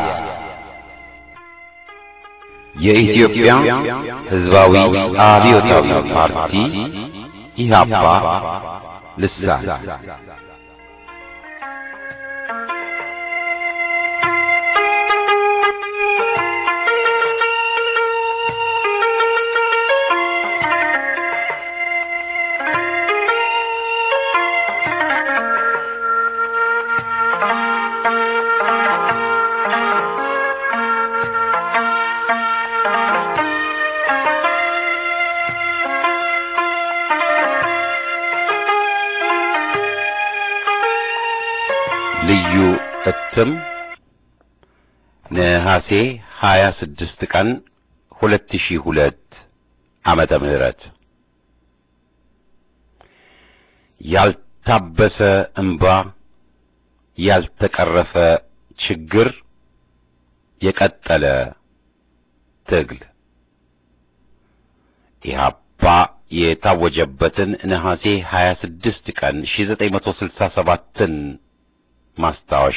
የኢትዮጵያ ሕዝባዊ አብዮታዊ ፓርቲ ኢህአፓ ልሳን ልዩ እትም ነሐሴ ሃያ ስድስት ቀን ሁለት ሺህ ሁለት ዓመተ ምህረት ያልታበሰ እንባ ያልተቀረፈ ችግር የቀጠለ ትግል ኢህአፓ የታወጀበትን ነሐሴ ሃያ ስድስት ቀን ሺህ ዘጠኝ መቶ ስልሳ ሰባትን ማስታወሻ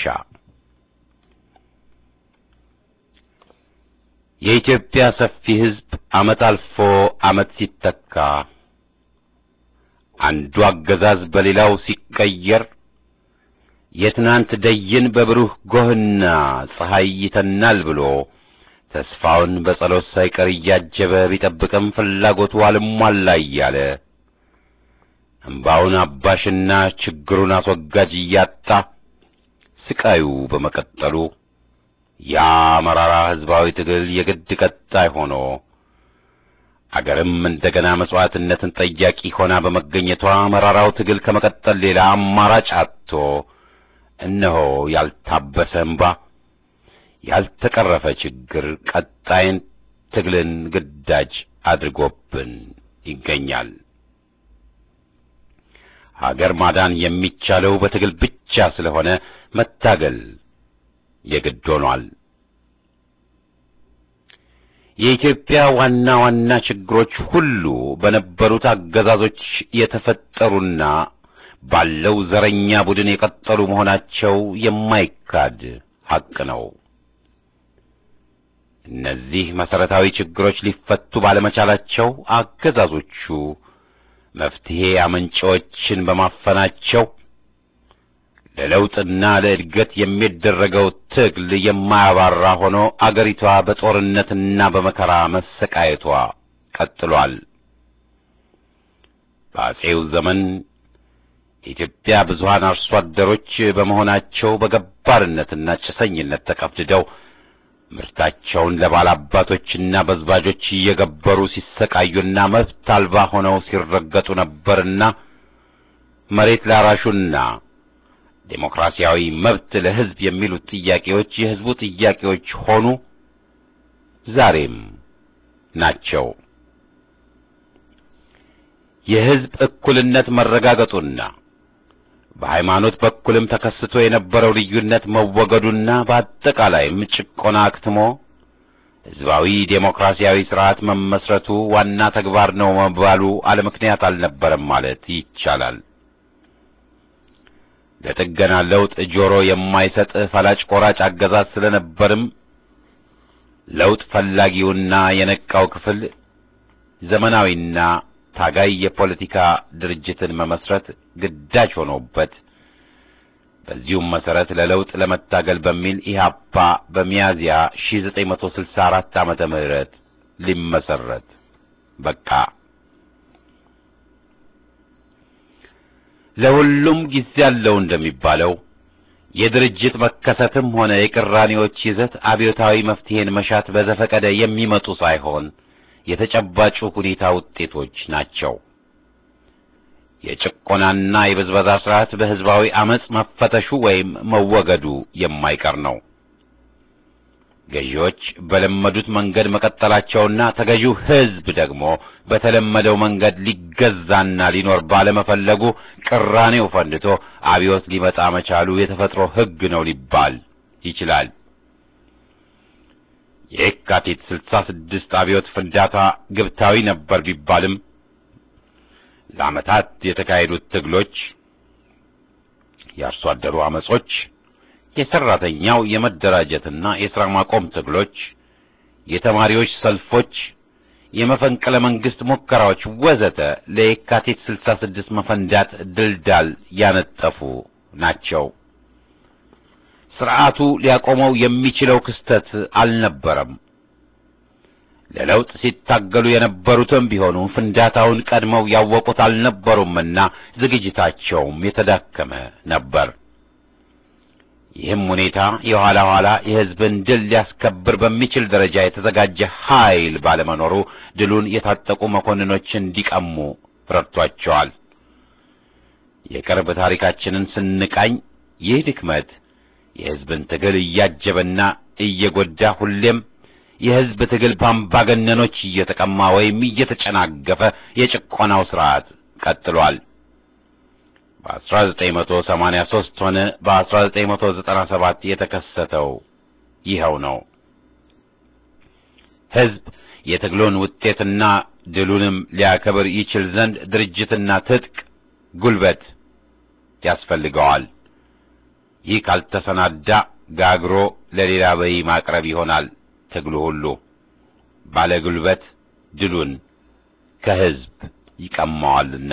የኢትዮጵያ ሰፊ ሕዝብ ዓመት አልፎ ዓመት ሲተካ አንዱ አገዛዝ በሌላው ሲቀየር የትናንት ደይን በብሩህ ጎህና ፀሐይ ይተናል ብሎ ተስፋውን በጸሎት ሳይቀር እያጀበ ቢጠብቅም ፍላጎቱ አልሟላ እያለ እንባውን አባሽና ችግሩን አስወጋጅ እያጣ ስቃዩ በመቀጠሉ ያ መራራ ሕዝባዊ ትግል የግድ ቀጣይ ሆኖ አገርም እንደገና መስዋዕትነትን ጠያቂ ሆና በመገኘቷ መራራው ትግል ከመቀጠል ሌላ አማራጭ አጥቶ እነሆ ያልታበሰ እንባ ያልተቀረፈ ችግር ቀጣይን ትግልን ግዳጅ አድርጎብን ይገኛል። ሀገር ማዳን የሚቻለው በትግል ብቻ ስለሆነ መታገል የግድ ሆኗል። የኢትዮጵያ ዋና ዋና ችግሮች ሁሉ በነበሩት አገዛዞች የተፈጠሩና ባለው ዘረኛ ቡድን የቀጠሉ መሆናቸው የማይካድ ሐቅ ነው። እነዚህ መሰረታዊ ችግሮች ሊፈቱ ባለመቻላቸው አገዛዞቹ መፍትሄ አመንጮችን በማፈናቸው ለለውጥና ለእድገት የሚደረገው ትግል የማያባራ ሆኖ አገሪቷ በጦርነትና በመከራ መሰቃየቷ ቀጥሏል። በአፄው ዘመን የኢትዮጵያ ብዙሃን አርሶ አደሮች በመሆናቸው በገባርነትና ጭሰኝነት ተቀፍድደው ምርታቸውን ለባላባቶችና በዝባዦች እየገበሩ ሲሰቃዩና መብት አልባ ሆነው ሲረገጡ ነበርና መሬት ላራሹና ዴሞክራሲያዊ መብት ለሕዝብ የሚሉት ጥያቄዎች የሕዝቡ ጥያቄዎች ሆኑ፣ ዛሬም ናቸው። የሕዝብ እኩልነት መረጋገጡና በሃይማኖት በኩልም ተከስቶ የነበረው ልዩነት መወገዱና በአጠቃላይም ጭቆና አክትሞ ሕዝባዊ ዴሞክራሲያዊ ስርዓት መመስረቱ ዋና ተግባር ነው መባሉ አለምክንያት አልነበረም ማለት ይቻላል። ለጥገና ለውጥ ጆሮ የማይሰጥ ፈላጭ ቆራጭ አገዛዝ ስለነበርም ለውጥ ፈላጊውና የነቃው ክፍል ዘመናዊና ታጋይ የፖለቲካ ድርጅትን መመስረት ግዳጅ ሆኖበት በዚሁም መሰረት ለለውጥ ለመታገል በሚል ኢህአፓ በሚያዝያ ሺህ ዘጠኝ መቶ ስልሳ አራት ዓመተ ምህረት ሊመሰረት በቃ። ለሁሉም ጊዜ ያለው እንደሚባለው የድርጅት መከሰትም ሆነ የቅራኔዎች ይዘት አብዮታዊ መፍትሄን መሻት በዘፈቀደ የሚመጡ ሳይሆን የተጨባጩ ሁኔታ ውጤቶች ናቸው። የጭቆናና የብዝበዛ ስርዓት በሕዝባዊ አመጽ መፈተሹ ወይም መወገዱ የማይቀር ነው። ገዢዎች በለመዱት መንገድ መቀጠላቸውና ተገዢው ሕዝብ ደግሞ በተለመደው መንገድ ሊገዛና ሊኖር ባለመፈለጉ ቅራኔው ፈንድቶ አብዮት ሊመጣ መቻሉ የተፈጥሮ ሕግ ነው ሊባል ይችላል። የካቲት ስልሳ ስድስት አብዮት ፍንዳታ ግብታዊ ነበር ቢባልም ለዓመታት የተካሄዱት ትግሎች፣ የአርሶ አደሩ አመጾች፣ የሰራተኛው የመደራጀትና የሥራ ማቆም ትግሎች፣ የተማሪዎች ሰልፎች፣ የመፈንቅለ መንግስት ሙከራዎች ወዘተ ለየካቲት ስልሳ ስድስት መፈንዳት ድልዳል ያነጠፉ ናቸው። ስርዓቱ ሊያቆመው የሚችለው ክስተት አልነበረም። ለለውጥ ሲታገሉ የነበሩትም ቢሆኑ ፍንዳታውን ቀድመው ያወቁት አልነበሩምና ዝግጅታቸውም የተዳከመ ነበር። ይህም ሁኔታ የኋላ ኋላ የሕዝብን ድል ሊያስከብር በሚችል ደረጃ የተዘጋጀ ኃይል ባለመኖሩ ድሉን የታጠቁ መኮንኖች እንዲቀሙ ረድቷቸዋል። የቅርብ ታሪካችንን ስንቃኝ ይህ ድክመት የሕዝብን ትግል እያጀበና እየጎዳ ሁሌም የሕዝብ ትግል በአምባገነኖች እየተቀማ ወይም እየተጨናገፈ የጭቆናው ሥርዓት ቀጥሏል። በአስራ ዘጠኝ መቶ ሰማንያ ሦስት ሆነ በአስራ ዘጠኝ መቶ ዘጠና ሰባት የተከሰተው ይኸው ነው። ሕዝብ የትግሉን ውጤትና ድሉንም ሊያከብር ይችል ዘንድ ድርጅትና ትጥቅ ጉልበት ያስፈልገዋል። ይህ ካልተሰናዳ ጋግሮ ለሌላ በይ ማቅረብ ይሆናል። ትግሉ ሁሉ ባለ ጉልበት ድሉን ከሕዝብ ይቀማዋልና።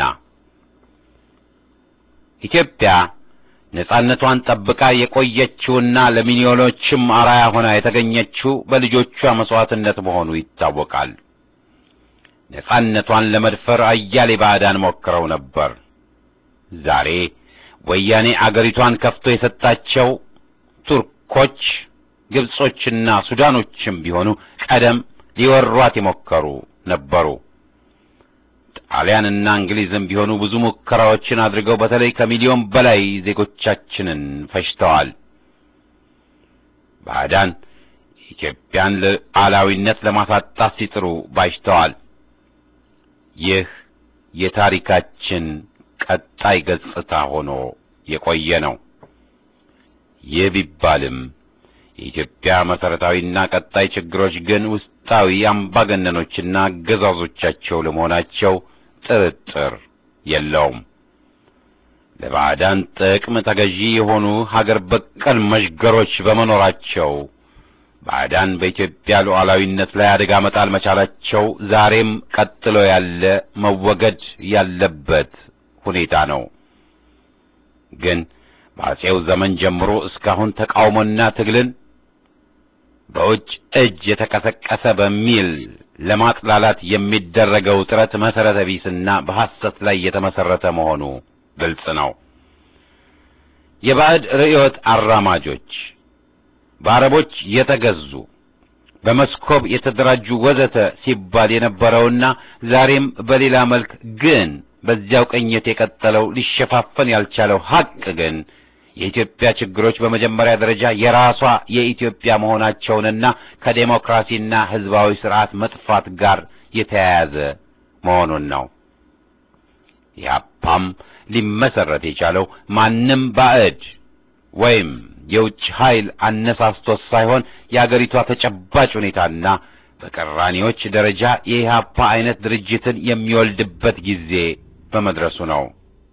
ኢትዮጵያ ነጻነቷን ጠብቃ የቆየችውና ለሚሊዮኖችም አርአያ ሆና የተገኘችው በልጆቿ መስዋዕትነት መሆኑ ይታወቃል። ነጻነቷን ለመድፈር አያሌ ባዕዳን ሞክረው ነበር። ዛሬ ወያኔ አገሪቷን ከፍቶ የሰጣቸው ቱርኮች፣ ግብጾችና ሱዳኖችም ቢሆኑ ቀደም ሊወሯት የሞከሩ ነበሩ። ጣሊያንና እንግሊዝም ቢሆኑ ብዙ ሙከራዎችን አድርገው በተለይ ከሚሊዮን በላይ ዜጎቻችንን ፈጅተዋል። ባዕዳን ኢትዮጵያን ሉዓላዊነት ለማሳጣት ሲጥሩ ባይተዋል። ይህ የታሪካችን ቀጣይ ገጽታ ሆኖ የቆየ ነው። ይህ ቢባልም የኢትዮጵያ መሰረታዊና ቀጣይ ችግሮች ግን ውስጣዊ አምባገነኖችና አገዛዞቻቸው ለመሆናቸው ጥርጥር የለውም። ለባዕዳን ጥቅም ተገዢ የሆኑ ሀገር በቀል መሽገሮች በመኖራቸው ባዕዳን በኢትዮጵያ ሉዓላዊነት ላይ አደጋ መጣል መቻላቸው ዛሬም ቀጥሎ ያለ መወገድ ያለበት ሁኔታ ነው። ግን በአፄው ዘመን ጀምሮ እስካሁን ተቃውሞና ትግልን በውጭ እጅ የተቀሰቀሰ በሚል ለማጥላላት የሚደረገው ጥረት መሰረተ ቢስና በሐሰት ላይ የተመሰረተ መሆኑ ግልጽ ነው። የባዕድ ርዕዮት አራማጆች በአረቦች የተገዙ በመስኮብ የተደራጁ ወዘተ ሲባል የነበረውና ዛሬም በሌላ መልክ ግን በዚያው ቅኝት የቀጠለው ሊሸፋፈን ያልቻለው ሐቅ ግን የኢትዮጵያ ችግሮች በመጀመሪያ ደረጃ የራሷ የኢትዮጵያ መሆናቸውንና ከዴሞክራሲና ሕዝባዊ ሥርዓት መጥፋት ጋር የተያያዘ መሆኑን ነው። ያፓም ሊመሰረት የቻለው ማንም ባዕድ ወይም የውጭ ኃይል አነሳስቶት ሳይሆን የአገሪቷ ተጨባጭ ሁኔታና በቀራኒዎች ደረጃ የኢህአፓ አይነት ድርጅትን የሚወልድበት ጊዜ በመድረሱ ነው።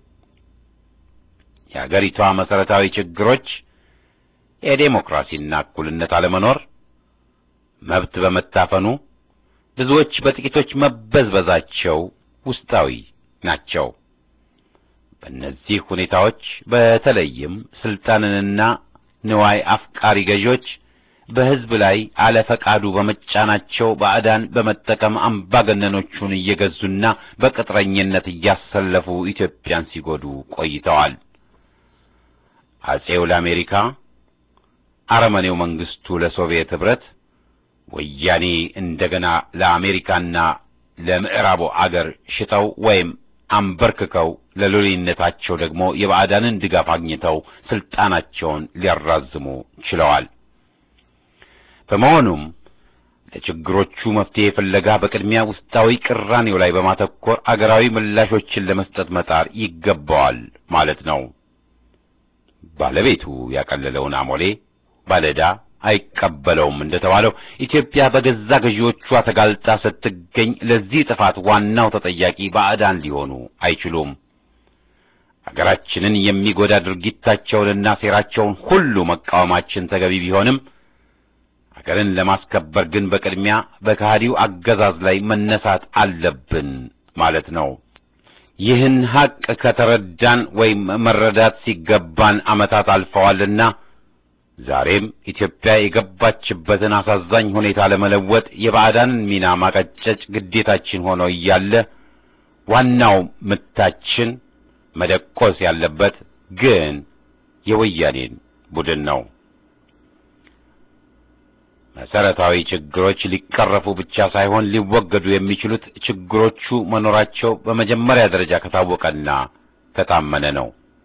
የአገሪቷ መሰረታዊ ችግሮች የዴሞክራሲና እኩልነት አለመኖር፣ መብት በመታፈኑ ብዙዎች በጥቂቶች መበዝበዛቸው ውስጣዊ ናቸው። በእነዚህ ሁኔታዎች በተለይም ስልጣንንና ንዋይ አፍቃሪ ገዢዎች በሕዝብ ላይ አለፈቃዱ በመጫናቸው ባዕዳን በመጠቀም አምባገነኖቹን እየገዙና በቅጥረኝነት እያሰለፉ ኢትዮጵያን ሲጎዱ ቆይተዋል። አፄው ለአሜሪካ፣ አረመኔው መንግስቱ ለሶቪየት ኅብረት፣ ወያኔ እንደገና ለአሜሪካና ለምዕራቡ አገር ሽጠው ወይም አንበርክከው ለሎሌነታቸው ደግሞ የባዕዳንን ድጋፍ አግኝተው ስልጣናቸውን ሊያራዝሙ ችለዋል። በመሆኑም ለችግሮቹ መፍትሄ ፍለጋ በቅድሚያ ውስጣዊ ቅራኔው ላይ በማተኮር አገራዊ ምላሾችን ለመስጠት መጣር ይገባዋል ማለት ነው። ባለቤቱ ያቀለለውን አሞሌ ባለዕዳ አይቀበለውም እንደተባለው ኢትዮጵያ በገዛ ገዢዎቿ ተጋልጣ ስትገኝ ለዚህ ጥፋት ዋናው ተጠያቂ ባዕዳን ሊሆኑ አይችሉም። ሀገራችንን የሚጎዳ ድርጊታቸውንና ሴራቸውን ሁሉ መቃወማችን ተገቢ ቢሆንም ሀገርን ለማስከበር ግን በቅድሚያ በካህዲው አገዛዝ ላይ መነሳት አለብን ማለት ነው። ይህን ሐቅ ከተረዳን ወይም መረዳት ሲገባን ዓመታት አልፈዋልና ዛሬም ኢትዮጵያ የገባችበትን አሳዛኝ ሁኔታ ለመለወጥ የባዕዳንን ሚና ማቀጨጭ ግዴታችን ሆኖ እያለ ዋናው ምታችን መደቆስ ያለበት ግን የወያኔን ቡድን ነው። መሰረታዊ ችግሮች ሊቀረፉ ብቻ ሳይሆን ሊወገዱ የሚችሉት ችግሮቹ መኖራቸው በመጀመሪያ ደረጃ ከታወቀና ከታመነ ነው።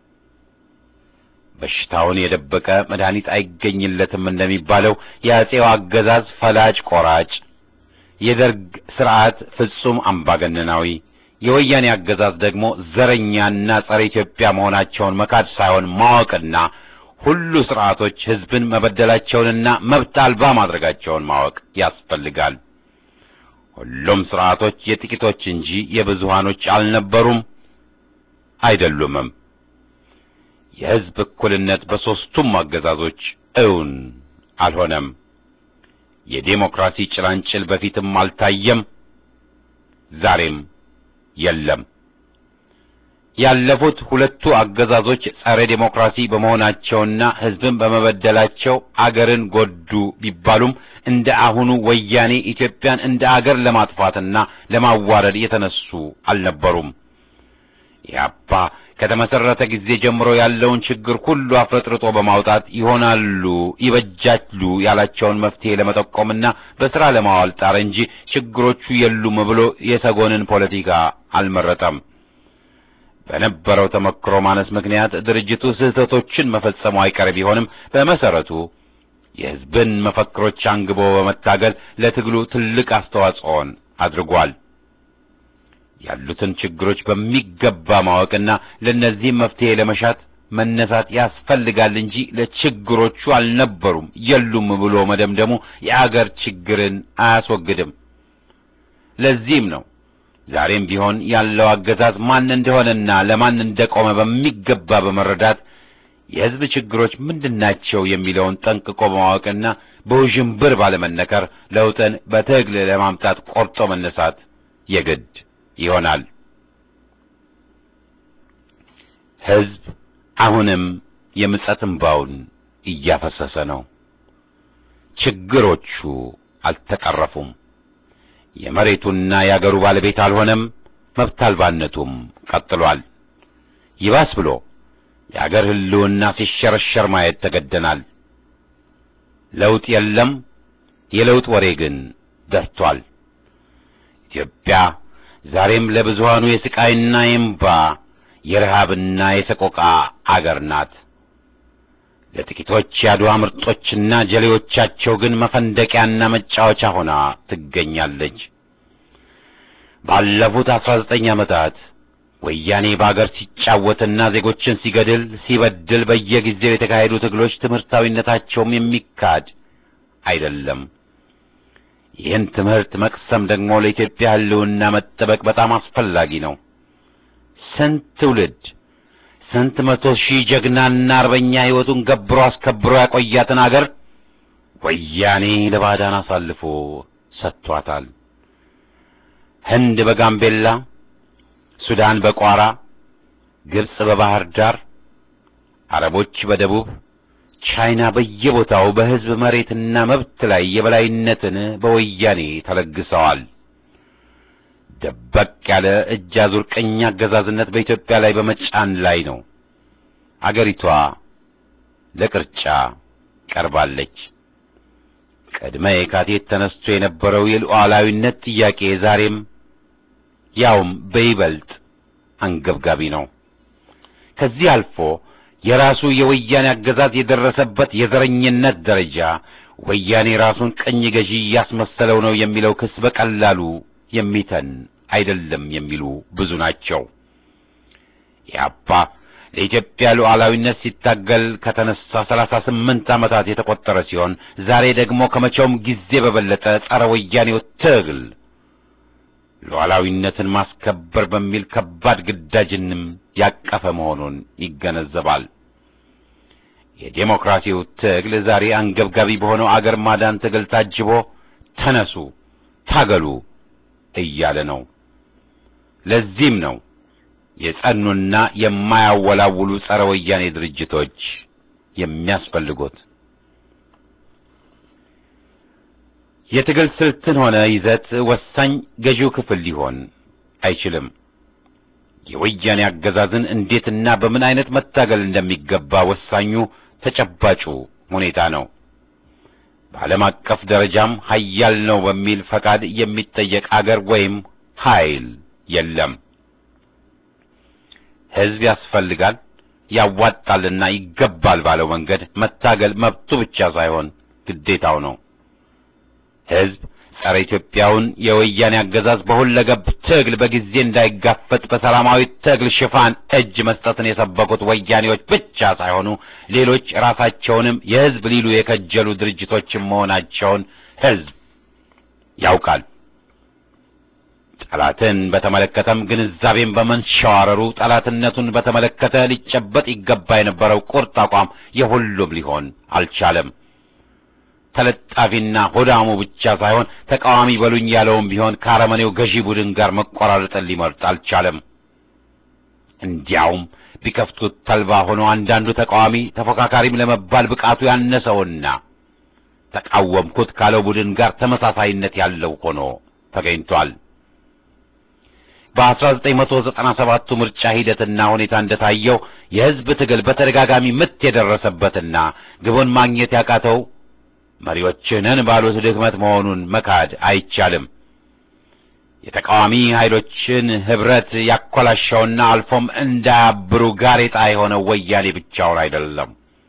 በሽታውን የደበቀ መድኃኒት አይገኝለትም እንደሚባለው የአጼው አገዛዝ ፈላጭ ቆራጭ፣ የደርግ ስርዓት ፍጹም አምባገነናዊ፣ የወያኔ አገዛዝ ደግሞ ዘረኛና ጸረ ኢትዮጵያ መሆናቸውን መካድ ሳይሆን ማወቅና ሁሉ ስርዓቶች ህዝብን መበደላቸውንና መብት አልባ ማድረጋቸውን ማወቅ ያስፈልጋል። ሁሉም ስርዓቶች የጥቂቶች እንጂ የብዙሃኖች አልነበሩም አይደሉምም። የህዝብ እኩልነት በሶስቱም አገዛዞች እውን አልሆነም። የዴሞክራሲ ጭላንጭል በፊትም አልታየም፣ ዛሬም የለም። ያለፉት ሁለቱ አገዛዞች ጸረ ዴሞክራሲ በመሆናቸውና ህዝብን በመበደላቸው አገርን ጎዱ ቢባሉም እንደ አሁኑ ወያኔ ኢትዮጵያን እንደ አገር ለማጥፋትና ለማዋረድ የተነሱ አልነበሩም። ያባ ከተመሰረተ ጊዜ ጀምሮ ያለውን ችግር ሁሉ አፍረጥርጦ በማውጣት ይሆናሉ ይበጃሉ ያላቸውን መፍትሄ ለመጠቆምና በስራ ለማዋል ጣር እንጂ ችግሮቹ የሉም ብሎ የሰጎንን ፖለቲካ አልመረጠም። በነበረው ተመክሮ ማነስ ምክንያት ድርጅቱ ስህተቶችን መፈጸሙ አይቀር ቢሆንም በመሰረቱ የህዝብን መፈክሮች አንግቦ በመታገል ለትግሉ ትልቅ አስተዋጽኦን አድርጓል። ያሉትን ችግሮች በሚገባ ማወቅና ለነዚህ መፍትሄ ለመሻት መነሳት ያስፈልጋል እንጂ ለችግሮቹ አልነበሩም የሉም ብሎ መደምደሙ የአገር ችግርን አያስወግድም። ለዚህም ነው ዛሬም ቢሆን ያለው አገዛዝ ማን እንደሆነና ለማን እንደቆመ በሚገባ በመረዳት የህዝብ ችግሮች ምንድናቸው የሚለውን ጠንቅቆ በማወቅና በውዥንብር ባለመነከር ለውጥን በትግል ለማምጣት ቆርጦ መነሳት የግድ ይሆናል። ህዝብ አሁንም የምጸት እንባውን እያፈሰሰ ነው። ችግሮቹ አልተቀረፉም። የመሬቱና የአገሩ ባለቤት አልሆነም። መብት አልባነቱም ቀጥሏል። ይባስ ብሎ የአገር ህልውና ሲሸረሸር ማየት ተገደናል። ለውጥ የለም። የለውጥ ወሬ ግን ደርቷል። ኢትዮጵያ ዛሬም ለብዙሃኑ የስቃይና የእንባ የረሃብና የሰቆቃ አገር ናት። ለጥቂቶች የአድዋ ምርጦችና ጀሌዎቻቸው ግን መፈንደቂያና መጫወቻ ሆና ትገኛለች። ባለፉት አስራ ዘጠኝ ዓመታት ወያኔ በአገር ሲጫወትና ዜጎችን ሲገድል ሲበድል በየጊዜው የተካሄዱ ትግሎች ትምህርታዊነታቸውም የሚካድ አይደለም። ይህን ትምህርት መቅሰም ደግሞ ለኢትዮጵያ ህልውና መጠበቅ በጣም አስፈላጊ ነው። ስንት ትውልድ ስንት መቶ ሺህ ጀግናና አርበኛ ህይወቱን ገብሮ አስከብሮ ያቆያትን አገር ወያኔ ለባዕዳን አሳልፎ ሰጥቷታል። ህንድ በጋምቤላ፣ ሱዳን በቋራ፣ ግብጽ በባህር ዳር፣ አረቦች በደቡብ፣ ቻይና በየቦታው በህዝብ መሬትና መብት ላይ የበላይነትን በወያኔ ተለግሰዋል። ደበቅ ያለ እጅ አዙር ቀኝ አገዛዝነት በኢትዮጵያ ላይ በመጫን ላይ ነው። አገሪቷ ለቅርጫ ቀርባለች። ቀድመ የካቲት ተነስቶ የነበረው የሉዓላዊነት ጥያቄ ዛሬም ያውም በይበልጥ አንገብጋቢ ነው። ከዚህ አልፎ የራሱ የወያኔ አገዛዝ የደረሰበት የዘረኝነት ደረጃ ወያኔ ራሱን ቀኝ ገዢ ያስመሰለው ነው የሚለው ክስ በቀላሉ የሚተን አይደለም የሚሉ ብዙ ናቸው። ያባ ለኢትዮጵያ ሉዓላዊነት ሲታገል ከተነሳ ሰላሳ ስምንት ዓመታት የተቆጠረ ሲሆን ዛሬ ደግሞ ከመቼውም ጊዜ በበለጠ ጸረ ወያኔው ትግል ሉዓላዊነትን ማስከበር በሚል ከባድ ግዳጅንም ያቀፈ መሆኑን ይገነዘባል። የዴሞክራሲው ትግል ዛሬ አንገብጋቢ በሆነው አገር ማዳን ትግል ታጅቦ ተነሱ ታገሉ እያለ ነው። ለዚህም ነው የጸኑና የማያወላውሉ ጸረ ወያኔ ድርጅቶች የሚያስፈልጉት። የትግል ስልትን ሆነ ይዘት ወሳኝ ገዢው ክፍል ሊሆን አይችልም። የወያኔ አገዛዝን እንዴትና በምን አይነት መታገል እንደሚገባ ወሳኙ ተጨባጩ ሁኔታ ነው። በዓለም አቀፍ ደረጃም ኃያል ነው በሚል ፈቃድ የሚጠየቅ አገር ወይም ኃይል የለም። ሕዝብ ያስፈልጋል ያዋጣልና ይገባል ባለው መንገድ መታገል መብቱ ብቻ ሳይሆን ግዴታው ነው። ሕዝብ ጸረ ኢትዮጵያውን የወያኔ አገዛዝ በሁለገብ ትግል በጊዜ እንዳይጋፈጥ በሰላማዊ ትግል ሽፋን እጅ መስጠትን የሰበኩት ወያኔዎች ብቻ ሳይሆኑ ሌሎች ራሳቸውንም የሕዝብ ሊሉ የከጀሉ ድርጅቶችም መሆናቸውን ሕዝብ ያውቃል። ጠላትን በተመለከተም ግንዛቤን በመንሸዋረሩ ጠላትነቱን በተመለከተ ሊጨበጥ ይገባ የነበረው ቁርጥ አቋም የሁሉም ሊሆን አልቻለም። ተለጣፊና ሆዳሙ ብቻ ሳይሆን ተቃዋሚ በሉኝ ያለውም ቢሆን ከአረመኔው ገዢ ቡድን ጋር መቆራረጥን ሊመርጥ አልቻለም። እንዲያውም ቢከፍቱት ተልባ ሆኖ አንዳንዱ ተቃዋሚ ተፎካካሪም ለመባል ብቃቱ ያነሰውና ተቃወምኩት ካለው ቡድን ጋር ተመሳሳይነት ያለው ሆኖ ተገኝቷል። በአስራ ዘጠኝ መቶ ዘጠና ሰባቱ ምርጫ ሂደትና ሁኔታ እንደታየው የሕዝብ ትግል በተደጋጋሚ ምት የደረሰበትና ግቡን ማግኘት ያቃተው መሪዎችንን ባሉት ድክመት መሆኑን መካድ አይቻልም። የተቃዋሚ ኃይሎችን ህብረት ያኮላሻውና አልፎም እንዳያብሩ ጋሬጣ የሆነው ወያኔ ብቻውን አይደለም።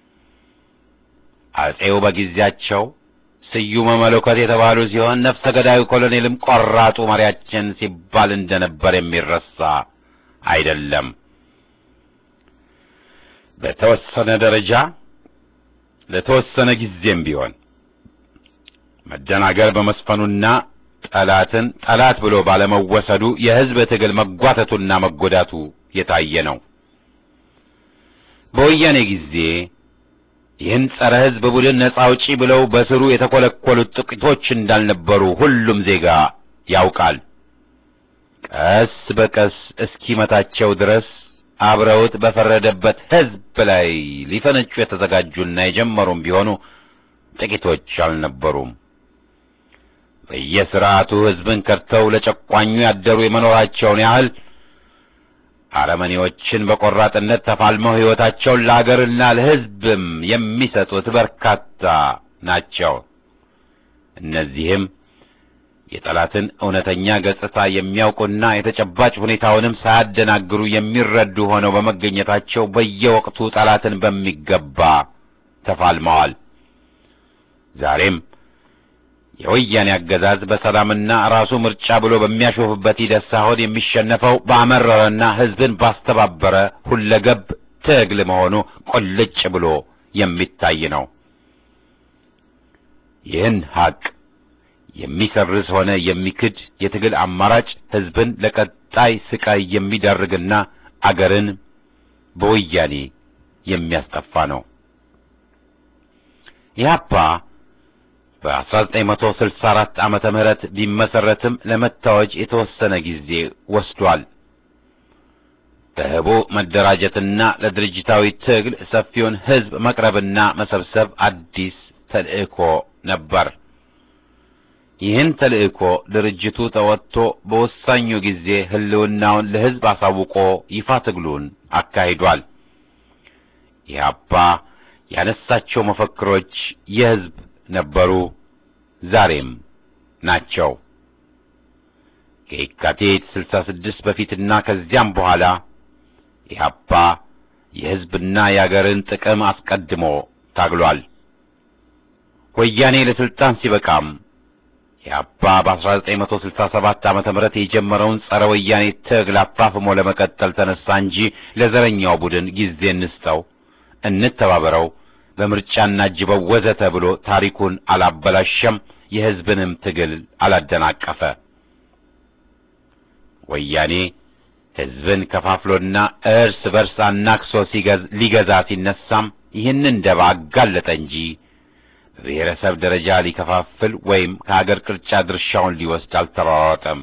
አጼው በጊዜያቸው ስዩመ መለኮት የተባሉ ሲሆን ነፍሰ ገዳዩ ኮሎኔልም ቆራጡ መሪያችን ሲባል እንደነበር የሚረሳ አይደለም። በተወሰነ ደረጃ ለተወሰነ ጊዜም ቢሆን መደናገር በመስፈኑና ጠላትን ጠላት ብሎ ባለመወሰዱ የሕዝብ ትግል መጓተቱና መጎዳቱ የታየ ነው። በወያኔ ጊዜ ይህን ጸረ ሕዝብ ቡድን ነጻ አውጪ ብለው በስሩ የተኮለኮሉት ጥቂቶች እንዳልነበሩ ሁሉም ዜጋ ያውቃል። ቀስ በቀስ እስኪመታቸው ድረስ አብረውት በፈረደበት ሕዝብ ላይ ሊፈነጩ የተዘጋጁና የጀመሩም ቢሆኑ ጥቂቶች አልነበሩም። በየሥርዓቱ ሕዝብን ከድተው ለጨቋኙ ያደሩ የመኖራቸውን ያህል አረመኔዎችን በቆራጥነት ተፋልመው ሕይወታቸውን ለአገርና ለሕዝብም የሚሰጡት በርካታ ናቸው። እነዚህም የጠላትን እውነተኛ ገጽታ የሚያውቁና የተጨባጭ ሁኔታውንም ሳያደናግሩ የሚረዱ ሆነው በመገኘታቸው በየወቅቱ ጠላትን በሚገባ ተፋልመዋል። ዛሬም የወያኔ አገዛዝ በሰላምና ራሱ ምርጫ ብሎ በሚያሾፍበት ሂደት ሳይሆን የሚሸነፈው በአመረረና ሕዝብን ባስተባበረ ሁለገብ ትግል መሆኑ ቁልጭ ብሎ የሚታይ ነው። ይህን ሀቅ የሚሰርዝ ሆነ የሚክድ የትግል አማራጭ ሕዝብን ለቀጣይ ስቃይ የሚዳርግና አገርን በወያኔ የሚያስጠፋ ነው። ኢህአፓ በአስራ ዘጠኝ መቶ ስልሳ አራት ዓመተ ምህረት ቢመሰረትም ለመታወጅ የተወሰነ ጊዜ ወስዷል። በህቡ መደራጀትና ለድርጅታዊ ትግል ሰፊውን ሕዝብ መቅረብና መሰብሰብ አዲስ ተልእኮ ነበር። ይህን ተልእኮ ድርጅቱ ተወጥቶ በወሳኙ ጊዜ ህልውናውን ለሕዝብ አሳውቆ ይፋ ትግሉን አካሂዷል። ኢህአፓ ያነሳቸው መፈክሮች የሕዝብ ነበሩ፣ ዛሬም ናቸው። ከየካቲት ስልሳ ስድስት በፊትና ከዚያም በኋላ ኢህአፓ የሕዝብና የአገርን ጥቅም አስቀድሞ ታግሏል። ወያኔ ለስልጣን ሲበቃም ኢህአፓ በአስራ ዘጠኝ መቶ ስልሳ ሰባት ዓመተ ምህረት የጀመረውን ጸረ ወያኔ ትግል አፋፍሞ ለመቀጠል ተነሳ እንጂ ለዘረኛው ቡድን ጊዜ እንስጠው፣ እንተባበረው፣ በምርጫና ጅበው ወዘተ ብሎ ታሪኩን አላበላሸም፣ የሕዝብንም ትግል አላደናቀፈ። ወያኔ ሕዝብን ከፋፍሎና እርስ በርስ አናክሶ ሲገዝ ሊገዛ ሲነሳም ይህንን ደባ አጋለጠ እንጂ በብሔረሰብ ደረጃ ሊከፋፍል ወይም ከአገር ቅርጫ ድርሻውን ሊወስድ አልተሯሯጠም።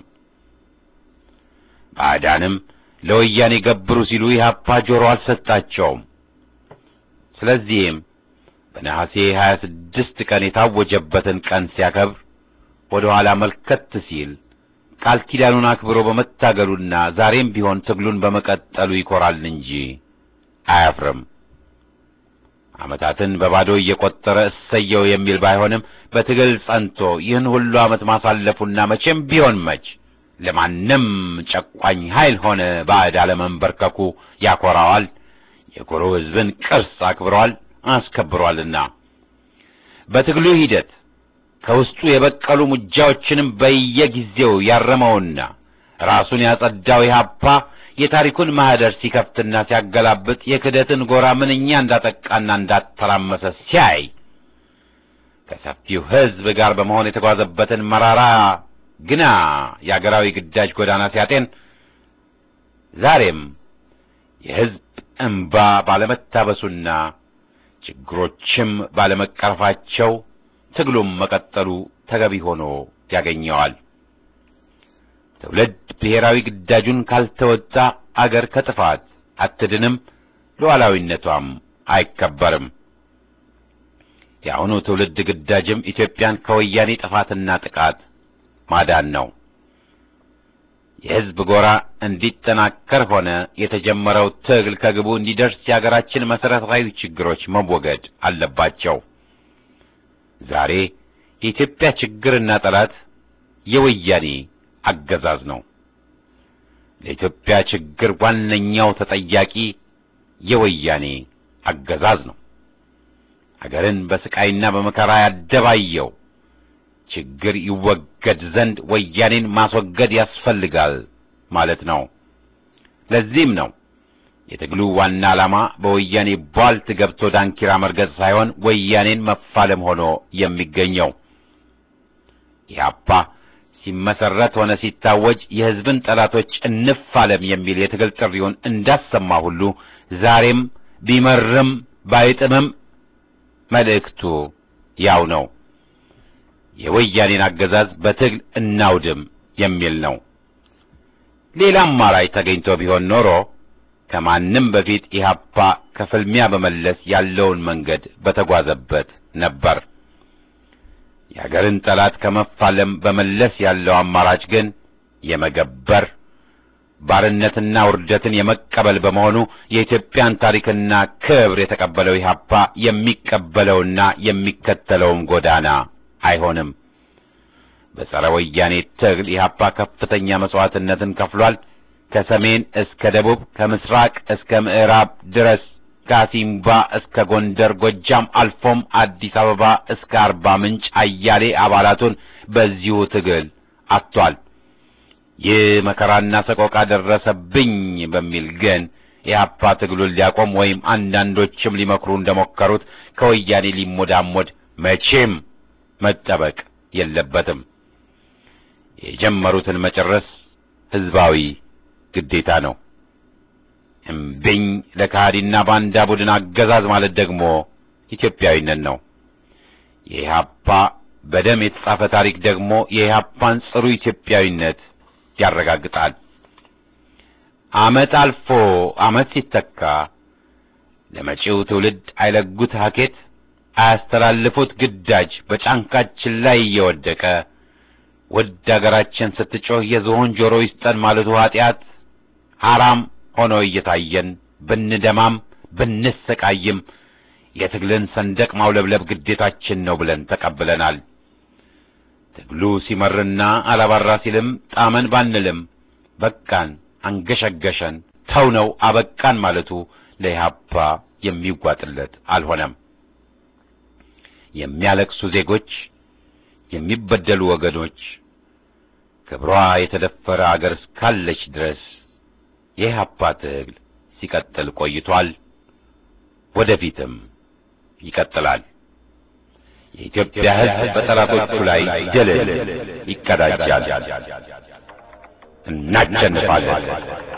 ባዕዳንም ለወያኔ ገብሩ ሲሉ ኢህአፓ ጆሮ አልሰጣቸውም። ስለዚህም በነሐሴ ሀያ ስድስት ቀን የታወጀበትን ቀን ሲያከብር ወደ ኋላ መልከት ሲል ቃል ኪዳኑን አክብሮ በመታገሉና ዛሬም ቢሆን ትግሉን በመቀጠሉ ይኮራል እንጂ አያፍርም። ዓመታትን በባዶ እየቆጠረ እሰየው የሚል ባይሆንም በትግል ጸንቶ ይህን ሁሉ ዓመት ማሳለፉና መቼም ቢሆን መች ለማንም ጨቋኝ ኃይል ሆነ ባዕድ አለመንበርከኩ ያኮራዋል። የኮሮ ሕዝብን ቅርስ አክብሯል አስከብሯልና በትግሉ ሂደት ከውስጡ የበቀሉ ሙጃዎችንም በየጊዜው ያረመውና ራሱን ያጸዳው ኢህአፓ የታሪኩን ማህደር ሲከፍትና ሲያገላብጥ የክደትን ጎራ ምንኛ እንዳጠቃና እንዳተራመሰ ሲያይ ከሰፊው ሕዝብ ጋር በመሆን የተጓዘበትን መራራ ግና የአገራዊ ግዳጅ ጎዳና ሲያጤን ዛሬም የሕዝብ እንባ ባለመታበሱና ችግሮችም ባለመቀረፋቸው ትግሉም መቀጠሉ ተገቢ ሆኖ ያገኘዋል። ትውልድ ብሔራዊ ግዳጁን ካልተወጣ አገር ከጥፋት አትድንም፣ ሉዓላዊነቷም አይከበርም። የአሁኑ ትውልድ ግዳጅም ኢትዮጵያን ከወያኔ ጥፋትና ጥቃት ማዳን ነው። የሕዝብ ጎራ እንዲጠናከር ሆነ የተጀመረው ትግል ከግቡ እንዲደርስ የአገራችን መሠረታዊ ችግሮች መወገድ አለባቸው። ዛሬ የኢትዮጵያ ችግርና ጠላት የወያኔ አገዛዝ ነው። ለኢትዮጵያ ችግር ዋነኛው ተጠያቂ የወያኔ አገዛዝ ነው። አገርን በስቃይና በመከራ ያደባየው ችግር ይወገድ ዘንድ ወያኔን ማስወገድ ያስፈልጋል ማለት ነው። ለዚህም ነው የትግሉ ዋና ዓላማ በወያኔ ቧልት ገብቶ ዳንኪራ መርገጥ ሳይሆን ወያኔን መፋለም ሆኖ የሚገኘው። ኢህአፓ ሲመሰረት ሆነ ሲታወጅ የሕዝብን ጠላቶች እንፋለም የሚል የትግል ጥሪውን እንዳሰማ ሁሉ ዛሬም ቢመርም ባይጥምም መልእክቱ ያው ነው። የወያኔን አገዛዝ በትግል እናውድም የሚል ነው። ሌላ አማራጭ ተገኝቶ ቢሆን ኖሮ ከማንም በፊት ኢህአፓ ከፍልሚያ በመለስ ያለውን መንገድ በተጓዘበት ነበር። የአገርን ጠላት ከመፋለም በመለስ ያለው አማራጭ ግን የመገበር ባርነትና ውርደትን የመቀበል በመሆኑ የኢትዮጵያን ታሪክና ክብር የተቀበለው ኢህአፓ የሚቀበለውና የሚከተለውም ጎዳና አይሆንም። በጸረ ወያኔ ትግል ኢህአፓ ከፍተኛ መስዋዕትነትን ከፍሏል። ከሰሜን እስከ ደቡብ፣ ከምስራቅ እስከ ምዕራብ ድረስ ከአሲምባ እስከ ጎንደር፣ ጎጃም አልፎም አዲስ አበባ እስከ አርባ ምንጭ አያሌ አባላቱን በዚሁ ትግል አጥቷል። ይህ መከራና ሰቆቃ ደረሰብኝ በሚል ግን ኢህአፓ ትግሉን ሊያቆም ወይም አንዳንዶችም ሊመክሩ እንደሞከሩት ከወያኔ ሊሞዳሞድ መቼም መጠበቅ የለበትም። የጀመሩትን መጨረስ ህዝባዊ ግዴታ ነው። እምቢኝ ለካዲና ባንዳ ቡድን አገዛዝ ማለት ደግሞ ኢትዮጵያዊነት ነው። የኢህአፓ በደም የተጻፈ ታሪክ ደግሞ የኢህአፓን ጽሩ ኢትዮጵያዊነት ያረጋግጣል። ዓመት አልፎ ዓመት ሲተካ ለመጪው ትውልድ አይለጉት ሀኬት አያስተላልፉት ግዳጅ በጫንቃችን ላይ እየወደቀ ውድ አገራችን ስትጮህ የዝሆን ጆሮ ይስጠን ማለቱ ኃጢአት ሐራም ሆኖ እየታየን ብንደማም ብንሰቃይም የትግልን ሰንደቅ ማውለብለብ ግዴታችን ነው ብለን ተቀብለናል። ትግሉ ሲመርና አላባራ ሲልም ጣመን ባንልም በቃን፣ አንገሸገሸን፣ ተውነው አበቃን ማለቱ ለኢህአፓ የሚዋጥለት አልሆነም። የሚያለቅሱ ዜጎች፣ የሚበደሉ ወገኖች፣ ክብሯ የተደፈረ አገር እስካለች ድረስ የኢህአፓ ትግል ሲቀጥል ቆይቷል። ወደፊትም ይቀጥላል። የኢትዮጵያ ሕዝብ በጠላቶቹ ላይ ድልን ይቀዳጃል። እናሸንፋለን።